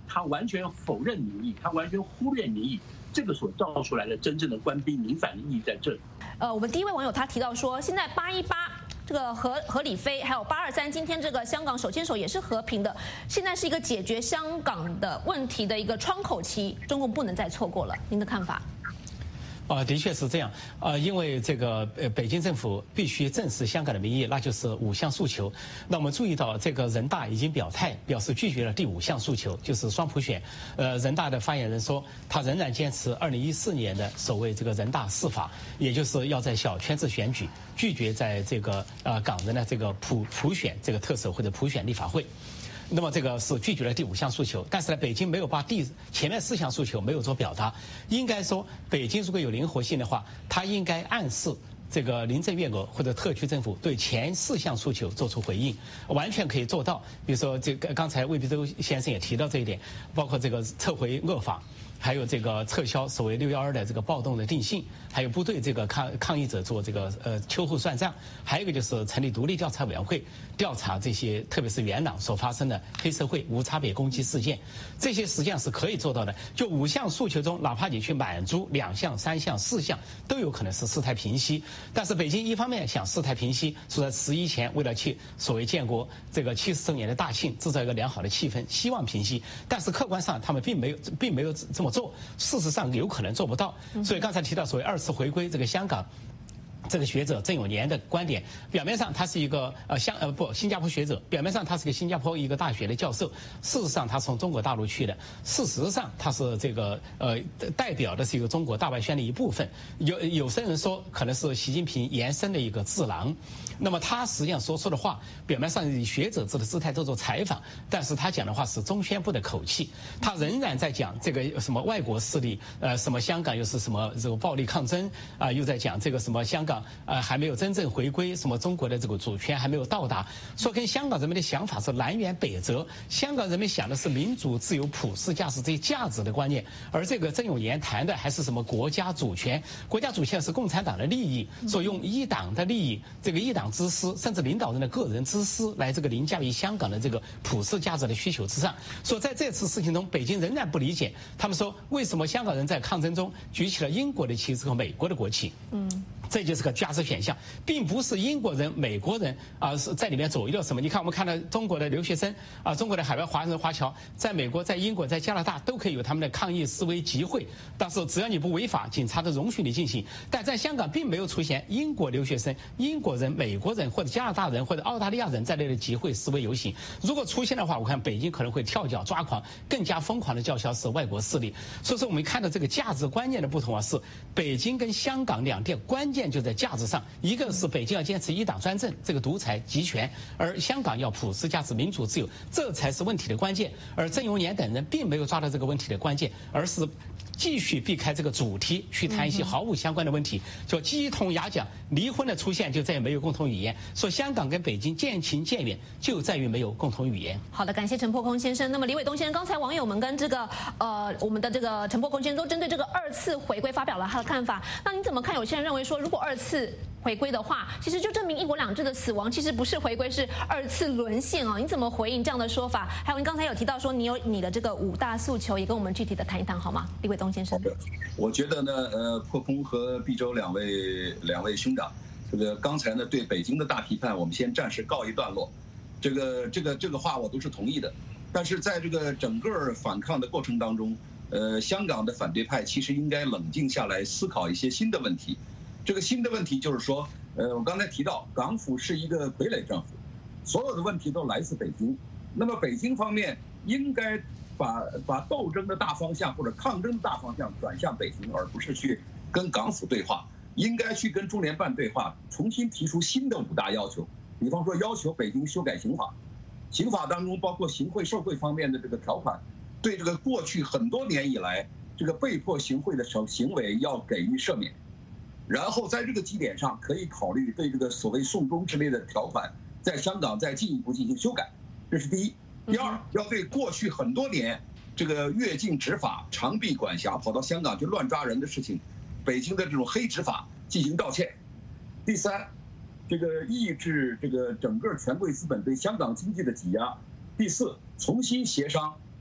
他完全否认民意，他完全忽略民意，这个所造出来的真正的官逼民反的意义在这里。 我们第一位网友他提到说，现在818这个和理非，还有823，今天这个香港手牵手也是和平的，现在是一个解决香港的问题的一个窗口期，中共不能再错过了。您的看法？ 的确是这样，因为这个北京政府必须正视香港的民意，那就是5项诉求。那我们注意到，这个人大已经表态，表示拒绝了第5项诉求，就是双普选。人大的发言人说，他仍然坚持2014年的所谓这个人大4法，也就是要在小圈子选举，拒绝在这个港人的这个普选这个特首或者普选立法会。那么这个是拒绝了第5项诉求，但是呢，北京没有把前面4项诉求没有做表达。应该说，北京如果有灵活性的话，它应该暗示这个林郑月娥或者特区政府对前4项诉求做出回应，完全可以做到。比如说，这个刚才魏必洲先生也提到这一点，包括这个撤回恶法。还有这个撤销所谓612的这个暴动的定性，还有不对这个抗议者做这个秋后算账，还有一个就是成立独立调查委员会调查这些特别是元朗所发生的黑社会无差别攻击事件，这些实际上是可以做到的。就5项诉求中，哪怕你去满足2项、3项、4项，都有可能是事态平息。但是北京一方面想事态平息，说在11前为了去所谓建国这个70周年的大庆，制造一个良好的气氛，希望平息，但是客观上他们并没有这么做，事实上有可能做不到。所以刚才提到所谓2次回归，这个香港这个学者郑永年的观点，表面上他是一个新加坡学者，表面上他是个新加坡一个大学的教授，事实上他从中国大陆去的，事实上他是这个代表的是一个中国大外宣的一部分。有些人说可能是习近平延伸的一个智囊。那么他实际上说出的话，表面上以学者制的姿态做采访，但是他讲的话是中宣部的口气，他仍然在讲这个什么外国势力，什么香港又是什么这个暴力抗争啊，又在讲这个什么香港还没有真正回归，什么中国的这个主权还没有到达，说跟香港人民的想法是南辕北辙。香港人民想的是民主、自由、普世价值这些价值的观念，而这个郑永年谈的还是什么国家主权？国家主权是共产党的利益，所以用一党的利益，这个一党之私，甚至领导人的个人之私来这个凌驾于香港的这个普世价值的需求之上。说在这次事情中，北京仍然不理解，他们说为什么香港人在抗争中举起了英国的旗帜和美国的国旗？这就是个价值选项，并不是英国人、美国人是在里面左右什么。你看，我们看到中国的留学生中国的海外华人华侨，在美国、在英国、在加拿大都可以有他们的抗议示威集会，但是只要你不违法，警察都容许你进行。但在香港并没有出现英国留学生、英国人、美国人或者加拿大人或者澳大利亚人在内的集会示威游行。如果出现的话，我看北京可能会跳脚抓狂，更加疯狂的叫嚣是外国势力。所以说，我们看到这个价值观念的不同是北京跟香港两地关键就在价值上，一个是北京要坚持一党专政，这个独裁集权，而香港要普世价值、民主自由，这才是问题的关键。而郑永年等人并没有抓到这个问题的关键，而是继续避开这个主题，去谈一些毫无相关的问题，就鸡同鸭讲。离婚的出现就再也没有共同语言，说香港跟北京渐行渐远，就在于没有共同语言。 好的，感谢陈破空先生。那么李伟东先生，刚才网友们跟这个我们的这个陈破空先生都针对这个2次回归发表了他的看法。那你怎么看？有些人认为说，如果2次回归的话，其实就证明1国2制的死亡其实不是回归，是2次沦陷啊！你怎么回应这样的说法？还有，你刚才有提到说你有你的这个5大诉求，也跟我们具体的谈一谈好吗？李伟东先生。 我觉得呢，破空和毕州两位兄长，这个刚才呢对北京的大批判，我们先暂时告一段落。这个话我都是同意的，但是在这个整个反抗的过程当中，香港的反对派其实应该冷静下来思考一些新的问题。这个新的问题就是说，我刚才提到港府是一个傀儡政府，所有的问题都来自北京。那么北京方面应该把斗争的大方向或者抗争的大方向转向北京，而不是去跟港府对话，应该去跟中联办对话，重新提出新的5大要求。比方说要求北京修改刑法，刑法当中包括行贿受贿方面的这个条款，对这个过去很多年以来这个被迫行贿的行为要给予赦免。然后在这个基点上，可以考虑对这个所谓送中之类的条款，在香港再进一步进行修改，这是第一。第二，要对过去很多年这个越境执法、长臂管辖、跑到香港去乱抓人的事情，北京的这种黑执法进行道歉。第三，这个抑制这个整个权贵资本对香港经济的挤压。第四，重新协商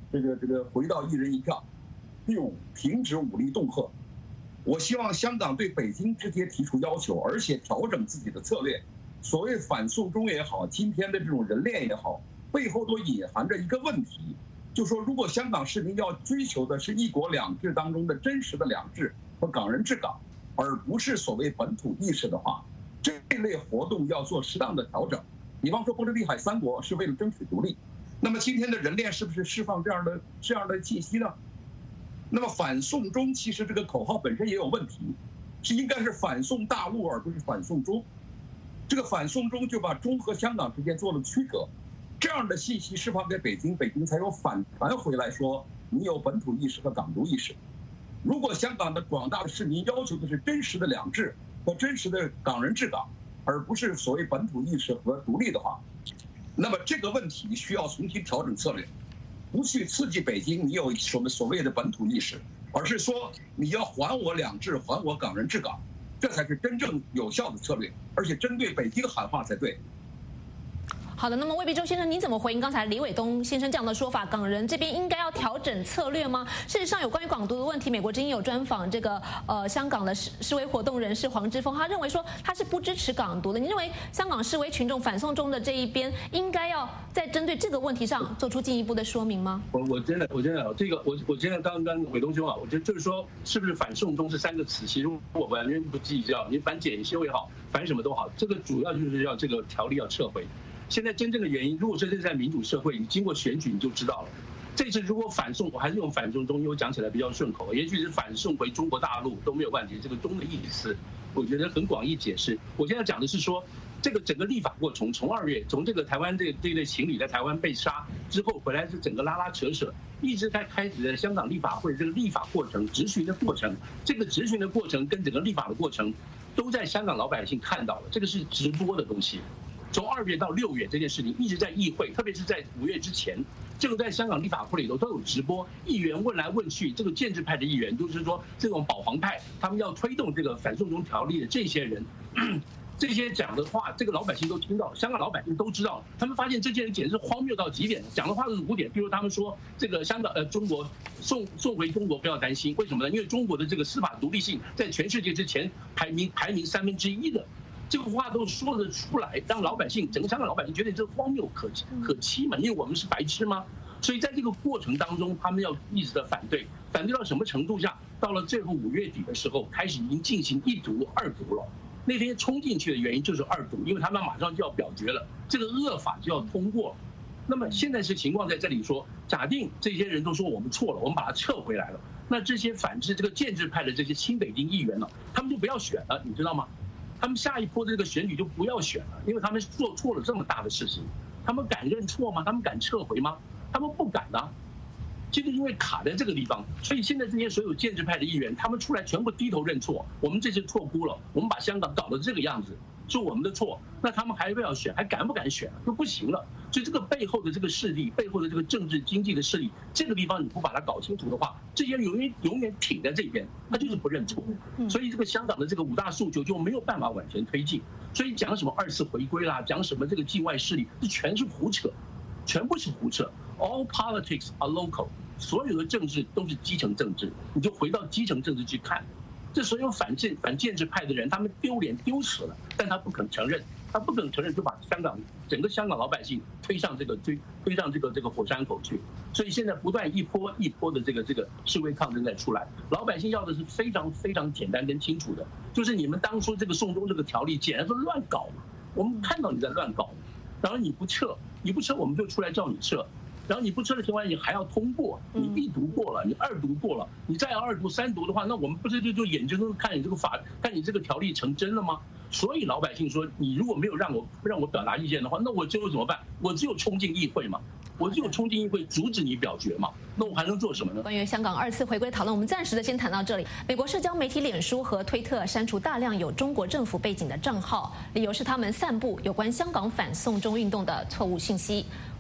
回到一人一票，并停止武力恫吓。我希望香港对北京直接提出要求，而且调整自己的策略。所谓反送中也好，今天的这种人链也好，背后都隐含着一个问题，就是说，如果香港市民要追求的是一国两制当中的真实的两制和港人治港，而不是所谓本土意识的话，这类活动要做适当的调整。比方说，波罗的海三国是为了争取独立，那么今天的人链是不是释放这样的信息呢？那么反送中其实这个口号本身也有问题，是应该是反送大陆而不是反送中。这个反送中就把中和香港之间做了区隔，这样的信息释放给北京，北京才有反弹回来说你有本土意识和港独意识。如果香港的广大的市民要求的是真实的两制和真实的港人治港，而不是所谓本土意识和独立的话，那么这个问题需要重新调整策略，不去刺激北京你有所谓的本土意识，而是说你要还我两制，还我港人治港，这才是真正有效的策略，而且针对北京喊话才对。 好的，那么魏必洲先生，您怎么回应刚才李伟东先生这样的说法？港人这边应该要调整策略吗？事实上，有关于港独的问题，美国之音有专访这个香港的示威活动人士黄之锋，他认为说他是不支持港独的。你认为香港示威群众反送中的这一边应该要在针对这个问题上做出进一步的说明吗？ 我真的这个我现在刚伟东兄啊，我觉得就是说，是不是反送中是3个词，其实我完全不计较，你反检修也好，反什么都好，这个主要就是要这个条例要撤回。现在真正的原因，如果说这是在民主社会，你经过选举你就知道了。这次如果反送，我还是用反送中，因为我讲起来比较顺口，也许是反送回中国大陆都没有问题。这个中的意思，我觉得很广义解释。我现在讲的是说，这个整个立法过程，从2月，从这个台湾这对情侣在台湾被杀之后回来，是整个拉拉扯扯，一直在开始的香港立法会这个立法过程、质询的过程，这个质询的过程跟整个立法的过程，都在香港老百姓看到了，这个是直播的东西。从2月到6月这件事情一直在议会，特别是在5月之前，这个在香港立法会里头都有直播，议员问来问去，这个建制派的议员，就是说这种保皇派，他们要推动这个反送中条例的这些人，这些讲的话，这个老百姓都听到，香港老百姓都知道，他们发现这些人简直是荒谬到极点，讲的话是污点。比如他们说这个中国送回中国不要担心，为什么呢？因为中国的这个司法独立性在全世界之前排名1/3的。这个话都说得出来，让老百姓，整个香港老百姓觉得这荒谬可欺嘛？因为我们是白痴吗？所以在这个过程当中，他们要一直的反对到什么程度下？到了最后5月底的时候，开始已经进行1读、2读了。那天冲进去的原因就是2读，因为他们马上就要表决了，这个恶法就要通过。那么现在是情况在这里说，假定这些人都说我们错了，我们把它撤回来了，那这些反制这个建制派的这些亲北京议员呢，他们就不要选了，你知道吗？他们下一波的这个选举就不要选了，因为他们做错了这么大的事情，他们敢认错吗？他们敢撤回吗？他们不敢啊。这个因为卡在这个地方，所以现在这些所有建制派的议员，他们出来全部低头认错，我们这次错估了，我们把香港搞得这个样子，是我们的错，那他们还要选，还敢不敢选？就不行了。所以这个背后的这个势力，背后的这个政治经济的势力，这个地方你不把它搞清楚的话，这些人永远挺在这边，他就是不认错。所以这个香港的这个5大诉求就没有办法往前推进。所以讲什么2次回归啦，讲什么这个境外势力，这全是胡扯，全部是胡扯。All politics are local， 所有的政治都是基层政治，你就回到基层政治去看。这所有反建制派的人，他们丢脸丢死了，但他不肯承认，就把整个香港老百姓推上这个火山口去。所以现在不断一波一波的这个示威抗争在出来，老百姓要的是非常非常简单跟清楚的，就是你们当初这个送中这个条例简直是乱搞，我们看到你在乱搞，然后你不撤我们就出来叫你撤。然后你不撤的情况下，你还要通过，你1读过了，你2读过了，你再要2读、3读的话，那我们不是就眼睁睁看你这个看你这个条例成真了吗？所以老百姓说，你如果没有让我表达意见的话，那我最后怎么办？我只有冲进议会嘛，我只有冲进议会阻止你表决嘛，那我还能做什么呢？ 关于香港2次回归讨论，我们暂时的先谈到这里。美国社交媒体脸书和推特删除大量有中国政府背景的账号，理由是他们散布有关香港反送中运动的错误信息。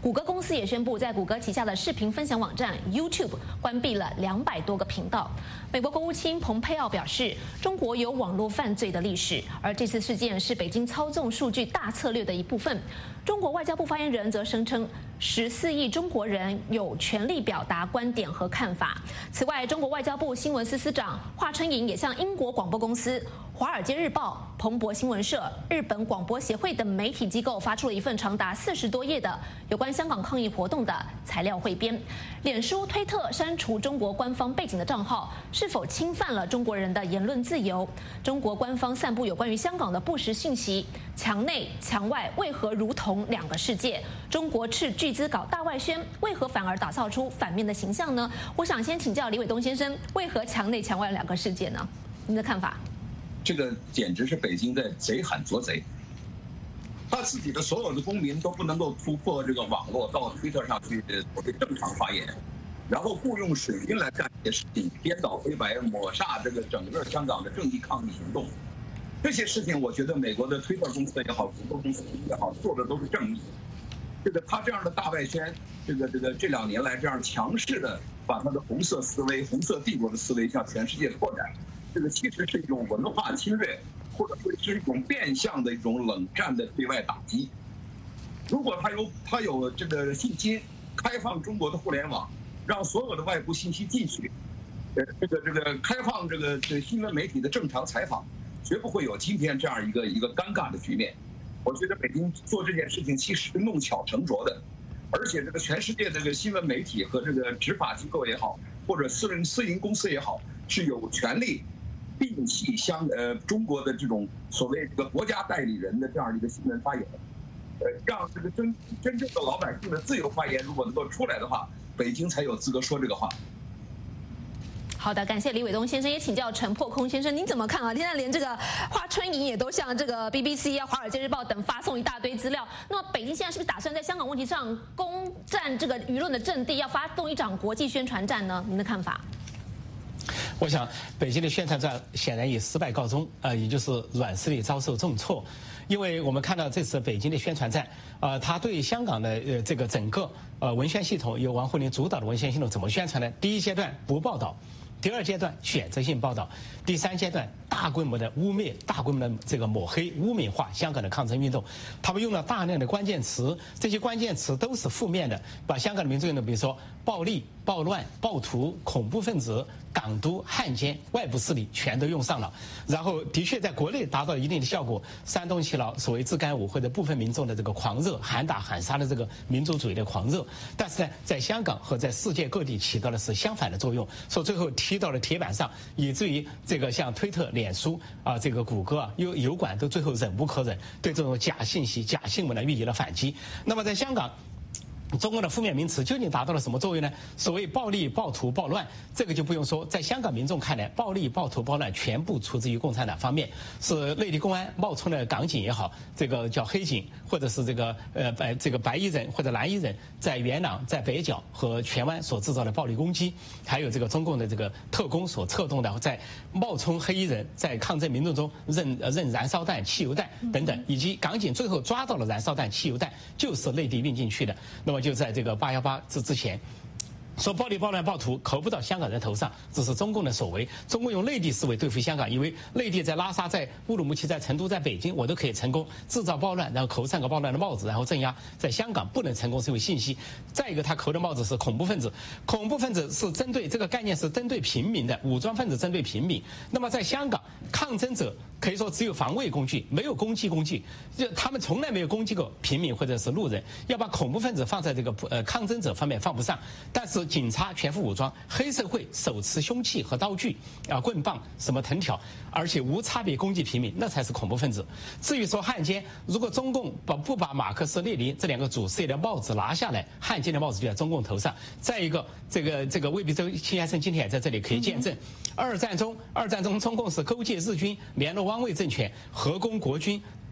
谷歌公司也宣布，在谷歌旗下的视频分享网站 YouTube 关闭了200多个频道。美国国务卿蓬佩奥表示，中国有网络犯罪的历史，而这次事件是北京操纵数据大策略的一部分。中国外交部发言人则声称，14亿中国人有权利表达观点和看法。此外，中国外交部新闻司司长华春莹也向英国广播公司、华尔街日报、彭博新闻社、日本广播协会等媒体机构发出了一份长达40多页的有关香港抗议活动的材料汇编。脸书、推特删除中国官方背景的账号，是否侵犯了中国人的言论自由？中国官方散布有关于香港的不实信息，墙内墙外为何如同两个世界？中国斥巨资搞大外宣，为何反而打造出反面的形象呢？我想先请教李伟东先生，为何墙内墙外两个世界呢？您的看法？ 这个简直是北京在贼喊捉贼。他自己的所有的公民都不能够突破这个网络到推特上去所谓正常发言，然后雇佣水军来干这些事情，颠倒黑白，抹煞这个整个香港的正义抗议行动。这些事情，我觉得美国的推特公司也好，谷歌公司也好，做的都是正义。这个他这样的大外宣，这2年来这样强势的把他的红色思维、红色帝国的思维向全世界拓展，这个其实是一种文化侵略，或者说是一种变相的一种冷战的对外打击。如果他有这个信心开放中国的互联网，让所有的外部信息进去，这个开放这个新闻媒体的正常采访，绝不会有今天这样一个尴尬的局面。我觉得北京做这件事情其实是弄巧成拙的，而且这个全世界这个新闻媒体和这个执法机构也好，或者私营公司也好，是有权利摒弃中国的这种所谓这个国家代理人的这样一个新闻发言，让这个真正的老百姓的自由发言如果能够出来的话，北京才有资格说这个话。 好的，感谢李伟东先生，也请教陈破空先生，您怎么看啊？现在连这个华春莹也都向这个 BBC 啊、华尔街日报等发送一大堆资料。那么北京现在是不是打算在香港问题上攻占这个舆论的阵地，要发动一场国际宣传战呢？您的看法？ 我想，北京的宣传战显然以失败告终，也就是软实力遭受重挫。因为我们看到这次北京的宣传战，它对香港的这个整个文宣系统，由王沪宁主导的文宣系统怎么宣传呢？第一阶段不报道。第二阶段选择性报道，第3阶段大规模的污蔑、大规模的这个抹黑、污名化香港的抗争运动。他们用了大量的关键词，这些关键词都是负面的，把香港的民众用的，比如说暴力、暴乱、暴徒、恐怖分子、港独、汉奸、外部势力全都用上了。然后的确在国内达到一定的效果，煽动起了所谓自干五或者部分民众的这个狂热，喊打喊杀的这个民族主义的狂热。但是呢，在香港和在世界各地起到的是相反的作用，说最后踢到了铁板上，以至于这个像推特、脸书啊，这个谷歌啊、油管都最后忍无可忍，对这种假信息、假新闻呢予以了反击。那么在香港，中共的负面名词究竟达到了什么作用呢？所谓暴力、暴徒、暴乱，这个就不用说，在香港民众看来，暴力、暴徒、暴乱全部出自于共产党方面，是内地公安冒充的港警也好，这个叫黑警，或者是这个白衣人或者蓝衣人，在元朗、在北角和荃湾所制造的暴力攻击，还有这个中共的这个特工所策动的，在冒充黑衣人在抗争民众中扔燃烧弹、汽油弹等等，以及港警最后抓到了燃烧弹、汽油弹就是内地运进去的。那么就在这个818之前，说暴力、暴乱、暴徒扣不到香港人头上，这是中共的所为。中共用内地思维对付香港，因为内地在拉萨、在乌鲁木齐、在成都、在北京，我都可以成功制造暴乱，然后扣上个暴乱的帽子，然后镇压。在香港不能成功，是因为信息。再一个，他扣的帽子是恐怖分子，恐怖分子是针对这个概念是针对平民的，武装分子针对平民。那么在香港，抗争者可以说只有防卫工具，没有攻击工具，就他们从来没有攻击过平民或者是路人。要把恐怖分子放在这个抗争者方面放不上，但是警察全副武装，黑社会手持凶器和刀具啊，棍棒什么藤条，而且无差别攻击平民，那才是恐怖分子。至于说汉奸，如果中共不把马克思列宁这2个主事业的帽子拿下来，汉奸的帽子就在中共头上。再一个，这个魏必洲秦先生今天也在这里可以见证，二战中中共是勾结日军，联络汪伪政权，合攻国军，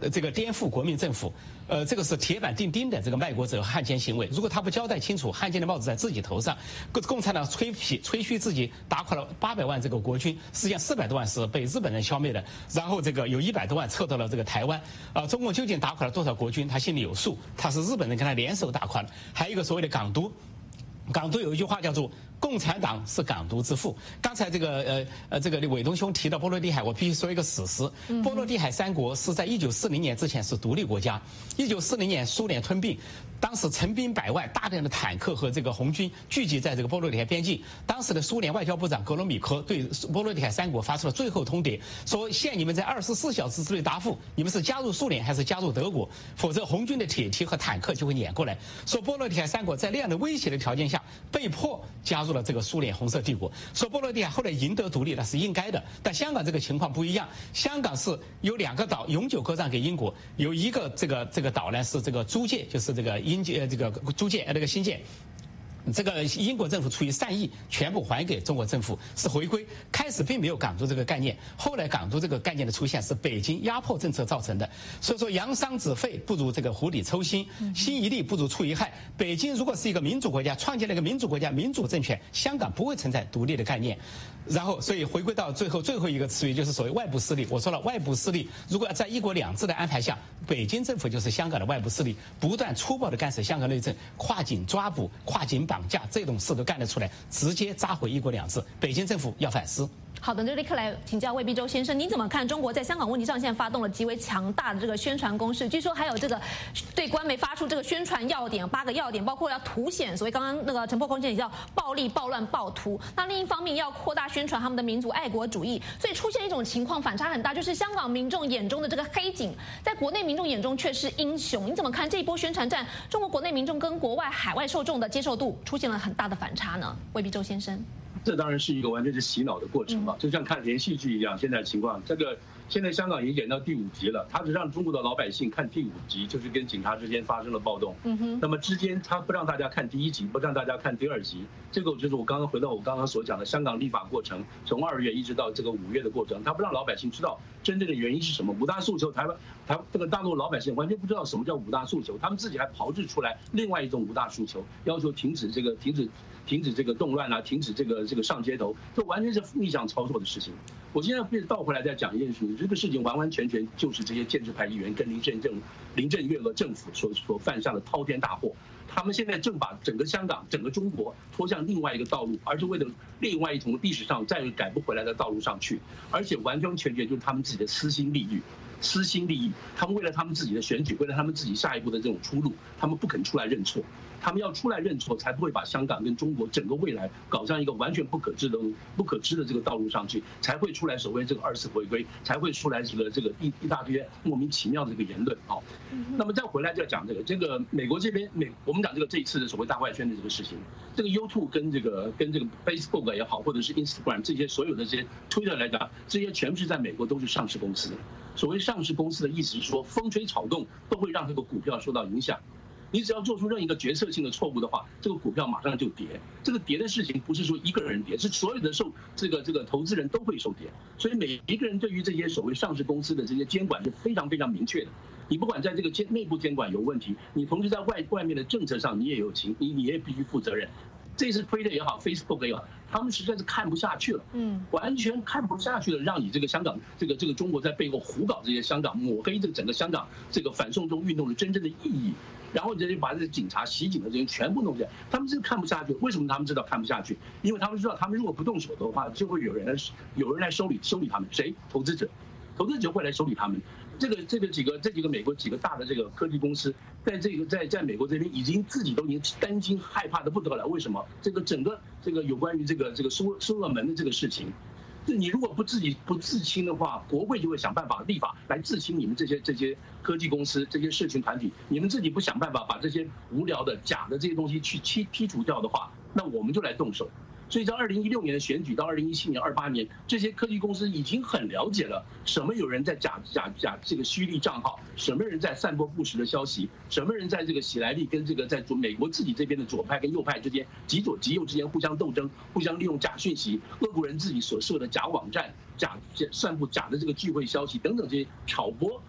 这个颠覆国民政府，这个是铁板钉钉的这个卖国者和汉奸行为。如果他不交代清楚，汉奸的帽子在自己头上，共产党吹嘘自己打垮了800万这个国军，实际上400多万是被日本人消灭的，然后这个有100多万撤到了这个台湾。中共究竟打垮了多少国军，他心里有数，他是日本人跟他联手打垮了。还有一个所谓的港独。港独有一句话叫做“共产党是港独之父”。刚才这个伟东兄提到波罗的海，我必须说一个史实：波罗的海3国是在1940年之前是独立国家。1940年苏联吞并，当时成兵百万，大量的坦克和这个红军聚集在这个波罗的海边境。当时的苏联外交部长格罗米科对波罗的海3国发出了最后通牒，说限你们在24小时之内答复，你们是加入苏联还是加入德国，否则红军的铁蹄和坦克就会撵过来。说波罗的海3国在那样的威胁的条件下，被迫加入了这个苏联红色帝国。说波罗的海后来赢得独立那是应该的，但香港这个情况不一样。香港是有2个岛永久割让给英国，有一个这个岛呢是这个租界，就是这个租界那个新界。这个英国政府出于善意，全部还给中国政府，是回归。开始并没有港独这个概念，后来港独这个概念的出现是北京压迫政策造成的。所以说扬桑止沸不如这个釜底抽薪，心一力不如出一害。北京如果是一个民主国家，创建了一个民主国家、民主政权，香港不会存在独立的概念。然后，所以回归到最后一个词语就是所谓外部势力。我说了，外部势力如果在1国2制的安排下，北京政府就是香港的外部势力，不断粗暴地干涉香港内政，跨境抓捕、跨境绑架这种事都干得出来，直接扎回1国2制。北京政府要反思。 好的，就立刻来请教魏必洲先生，您怎么看中国在香港问题上现在发动了极为强大的这个宣传攻势？据说还有这个对官媒发出这个宣传要点8个要点，包括要凸显所谓刚刚那个陈破空间里叫暴力、暴乱、暴徒。那另一方面要扩大宣传他们的民族爱国主义，所以出现一种情况反差很大，就是香港民众眼中的这个黑警，在国内民众眼中却是英雄。你怎么看这一波宣传战？中国国内民众跟国外海外受众的接受度出现了很大的反差呢？魏必洲先生。 这当然是一个完全是洗脑的过程嘛，就像看连续剧一样。现在情况，现在香港已经演到第5集了，他只让中国的老百姓看第5集，就是跟警察之间发生了暴动。那么之间他不让大家看第1集，不让大家看第2集，这个就是我刚刚回到我刚刚所讲的香港立法过程，从2月一直到这个5月的过程，他不让老百姓知道真正的原因是什么。5大诉求，台湾这个大陆老百姓完全不知道什么叫5大诉求，他们自己还炮制出来另外一种5大诉求，要求停止这个动乱啊，停止这个上街头，这完全是逆向操作的事情。我现在倒回来再讲一件事情，这个事情完完全全就是这些建制派议员跟林郑月娥政府所犯下的滔天大祸。他们现在正把整个香港、整个中国拖向另外一个道路，而是为了另外一种历史上再也改不回来的道路上去，而且完完全全就是他们自己的私心利益，他们为了他们自己的选举，为了他们自己下一步的这种出路，他们不肯出来认错。他们要出来认错，才不会把香港跟中国整个未来搞上一个完全不可知的这个道路上去，才会出来所谓这个2次回归，才会出来这个一大堆莫名其妙的这个言论啊。那么再回来再讲这个美国这边我们讲这一次的所谓大外宣的这个事情，这个 YouTube 跟这个 Facebook 也好，或者是 Instagram 这些所有的这些 Twitter 来讲，这些全部是在美国都是上市公司。所谓上市公司的意思是说，风吹草动都会让这个股票受到影响。你只要做出任一个决策性的错误的话，这个股票马上就跌。这个跌的事情不是说一个人跌，是所有的这个投资人都会受跌。所以每一个人对于这些所谓上市公司的这些监管是非常非常明确的。你不管在这个内部监管有问题，你同时在外面的政策上你也有你也必须负责任。这次Twitter也好 ，Facebook 也好，他们实在是看不下去了，完全看不下去了，让你这个香港这个中国在背后胡搞这些香港，抹黑这个整个香港这个反送中运动的真正的意义，然后就把这些警察袭警的这些全部弄起来，他们是看不下去。为什么他们知道看不下去？因为他们知道，他们如果不动手的话，就会有人来修理他们，谁？投资者会来修理他们。这几个美国几个大的这个科技公司，在美国这边自己都已经担惊害怕的不得了。为什么？这个整个有关于这个收了门的这个事情，你如果不自清的话，国会就会想办法立法来自清你们这些科技公司、这些社群团体，你们自己不想办法把这些无聊的假的这些东西去剔除掉的话，那我们就来动手。所以在2016年的选举到2017年、28年，这些科技公司已经很了解了什么有人在假这个虚立账号，什么人在散播不实的消息，什么人在这个喜来利跟这个在美国自己这边的左派跟右派之间极左极右之间互相斗争，互相利用假讯息，俄国人自己所设的假网站、散布假的这个聚会消息等等这些挑拨。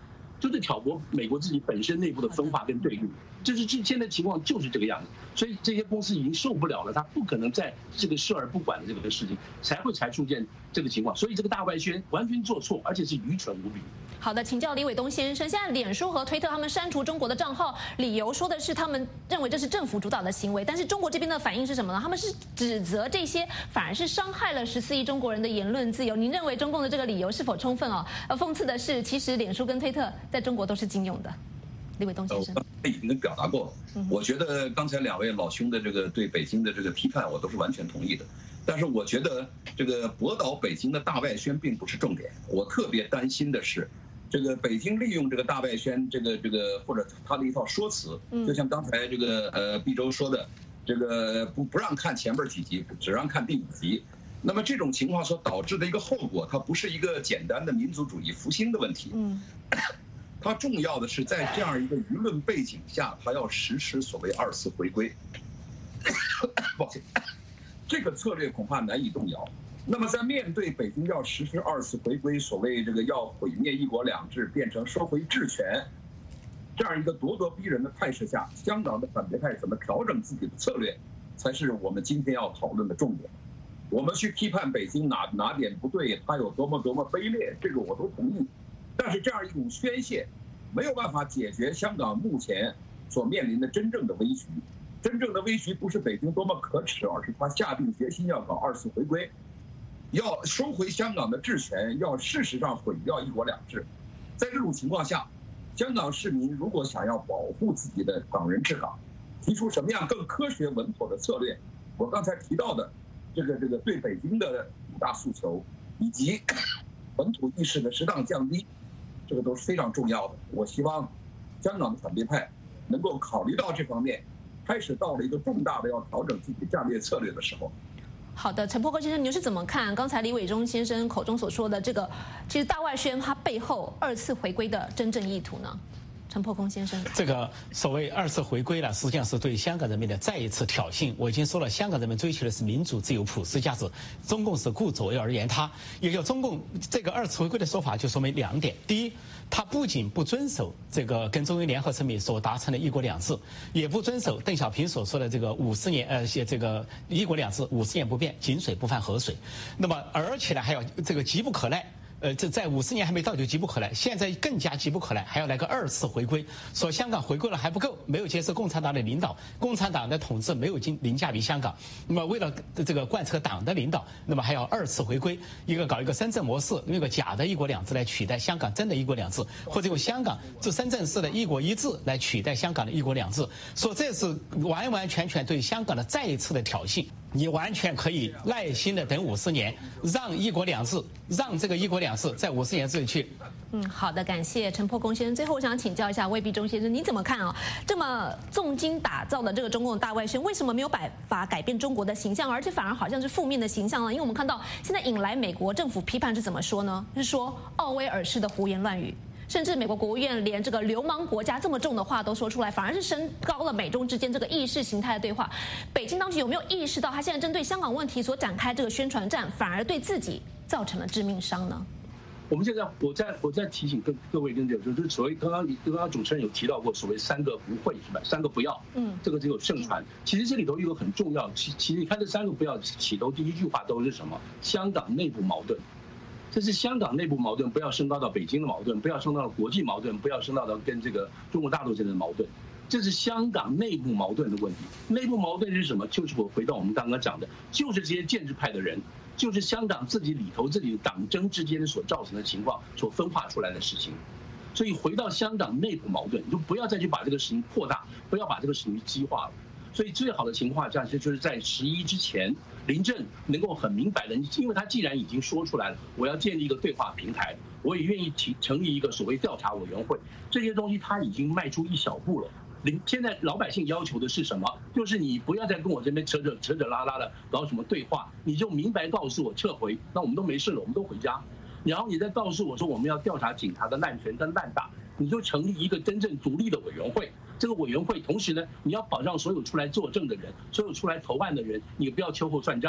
就是挑拨美国自己本身内部的分化跟对立。就是现在情况就是这个样子，所以这些公司已经受不了了，他不可能在这个视而不管的这个事情，才出现这个情况。所以这个大外宣完全做错，而且是愚蠢无比。 好的，请教李伟东先生，现在脸书和推特他们删除中国的账号，理由说的是他们认为这是政府主导的行为，但是中国这边的反应是什么呢？他们是指责这些反而是伤害了14亿中国人的言论自由。您认为中共的这个理由是否充分哦？讽刺的是，其实脸书跟推特在中国都是禁用的。李伟东先生， 我已经表达过了。我觉得刚才2位老兄的这个对北京的这个批判，我都是完全同意的。但是我觉得这个驳倒北京的大外宣并不是重点。我特别担心的是，这个北京利用这个大外宣这个或者他的一套说辞，就像刚才这个毕周说的，这个不让看前边几集，只让看第5集。那么这种情况所导致的一个后果，它不是一个简单的民族主义复兴的问题。它重要的是在这样一个舆论背景下，它要实施所谓2次回归。抱歉，这个策略恐怕难以动摇。那么在面对北京要实施2次回归，所谓这个要毁灭1国2制，变成收回治权，这样一个咄咄逼人的态势下，香港的反对派怎么调整自己的策略，才是我们今天要讨论的重点。我们去批判北京哪点不对，它有多么卑劣，这个我都同意。但是这样一种宣泄，没有办法解决香港目前所面临的真正的危局。真正的危局不是北京多么可耻，而是他下定决心要搞2次回归，要收回香港的治权，要事实上毁掉1国2制。在这种情况下，香港市民如果想要保护自己的港人治港，提出什么样更科学稳妥的策略，我刚才提到的这个对北京的5大诉求，以及本土意识的适当降低，这个都是非常重要的。我希望香港的反对派能够考虑到这方面，开始到了一个重大的要调整自己战略策略的时候。 好的，陈柏科先生，你又是怎么看刚才李伟忠先生口中所说的这个，其实大外宣它背后2次回归的真正意图呢？陈柏空先生， 这个所谓2次回归了，实际上是对香港人民的再一次挑衅。我已经说了，香港人民追求的是民主、自由、普世价值，中共是顾左右而言他。也就中共这个2次回归的说法，就说明2点：第一，他不仅不遵守这个跟中英联合声明所达成的1国2制，也不遵守邓小平所说的这个50年这个1国2制50年不变，井水不犯河水。那么而且呢，还要这个急不可耐。这在50年还没到就急不可耐，现在更加急不可耐，还要来个2次回归，说香港回归了还不够，没有接受共产党的领导，共产党的统治没有凌驾于香港。那么为了这个贯彻党的领导，那么还要2次回归，搞一个深圳模式，用一个假的1国2制来取代香港真的1国2制，或者用香港这深圳市的1国1制来取代香港的1国2制，说这是完完全全对香港的再一次的挑衅。你完全可以耐心的等50年，让1国2制，让这个1国2制在50年之内去。 好的，感谢陈柏空先生。最后我想请教一下魏必忠先生，你怎么看啊？这么重金打造的这个中共大外宣，为什么没有办法改变中国的形象，而且反而好像是负面的形象呢？因为我们看到现在引来美国政府批判是怎么说呢？是说奥威尔式的胡言乱语。甚至美国国务院连这个流氓国家这么重的话都说出来，反而是升高了美中之间这个意识形态的对话。北京当局有没有意识到，他现在针对香港问题所展开这个宣传战，反而对自己造成了致命伤呢？ 我们现在我在提醒各位跟就是所谓刚刚主持人有提到过所谓3个不会是吧？3个不要，这个只有盛传。其实这里头有个很重要，其实你看这3个不要起头第一句话都是什么？香港内部矛盾。这是香港内部矛盾，不要升高到北京的矛盾，不要升到国际矛盾，不要升到跟这个中国大陆之间的矛盾。这是香港内部矛盾的问题。内部矛盾是什么？就是我回到我们刚刚讲的，就是这些建制派的人，就是香港自己里头自己的党争之间所造成的情况所分化出来的事情。所以回到香港内部矛盾，你就不要再去把这个事情扩大，不要把这个事情激化了。所以最好的情况下，就是在11之前，林郑能够很明白的，因为他既然已经说出来了，我要建立一个对话平台，我也愿意成立一个所谓调查委员会，这些东西他已经迈出一小步了。现在老百姓要求的是什么？就是你不要再跟我这边扯扯拉拉的搞什么对话，你就明白告诉我撤回，那我们都没事了，我们都回家。然后你再告诉我说我们要调查警察的滥权跟滥打，你就成立一个真正独立的委员会。这个委员会同时呢，你要保障所有出来作证的人，所有出来投案的人，你不要秋后算账。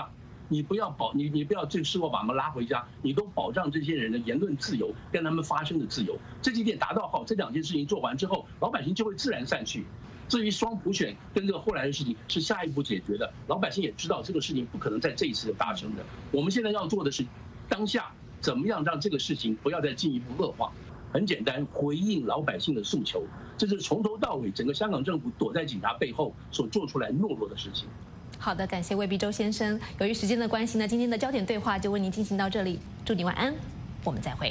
你不要这个事后把他们拉回家，你都保障这些人的言论自由跟他们发声的自由。这几点达到后，这2件事情做完之后，老百姓就会自然散去。至于双普选跟这个后来的事情是下一步解决的，老百姓也知道这个事情不可能在这一次就达成的。我们现在要做的是当下怎么样让这个事情不要再进一步恶化。很简单，回应老百姓的诉求，这是从头到尾整个香港政府躲在警察背后所做出来懦弱的事情。 好的，感谢魏必洲先生。由于时间的关系呢，今天的焦点对话就为您进行到这里，祝你晚安，我们再会。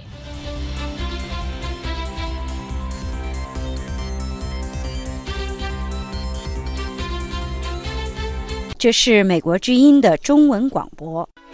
这是美国之音的中文广播。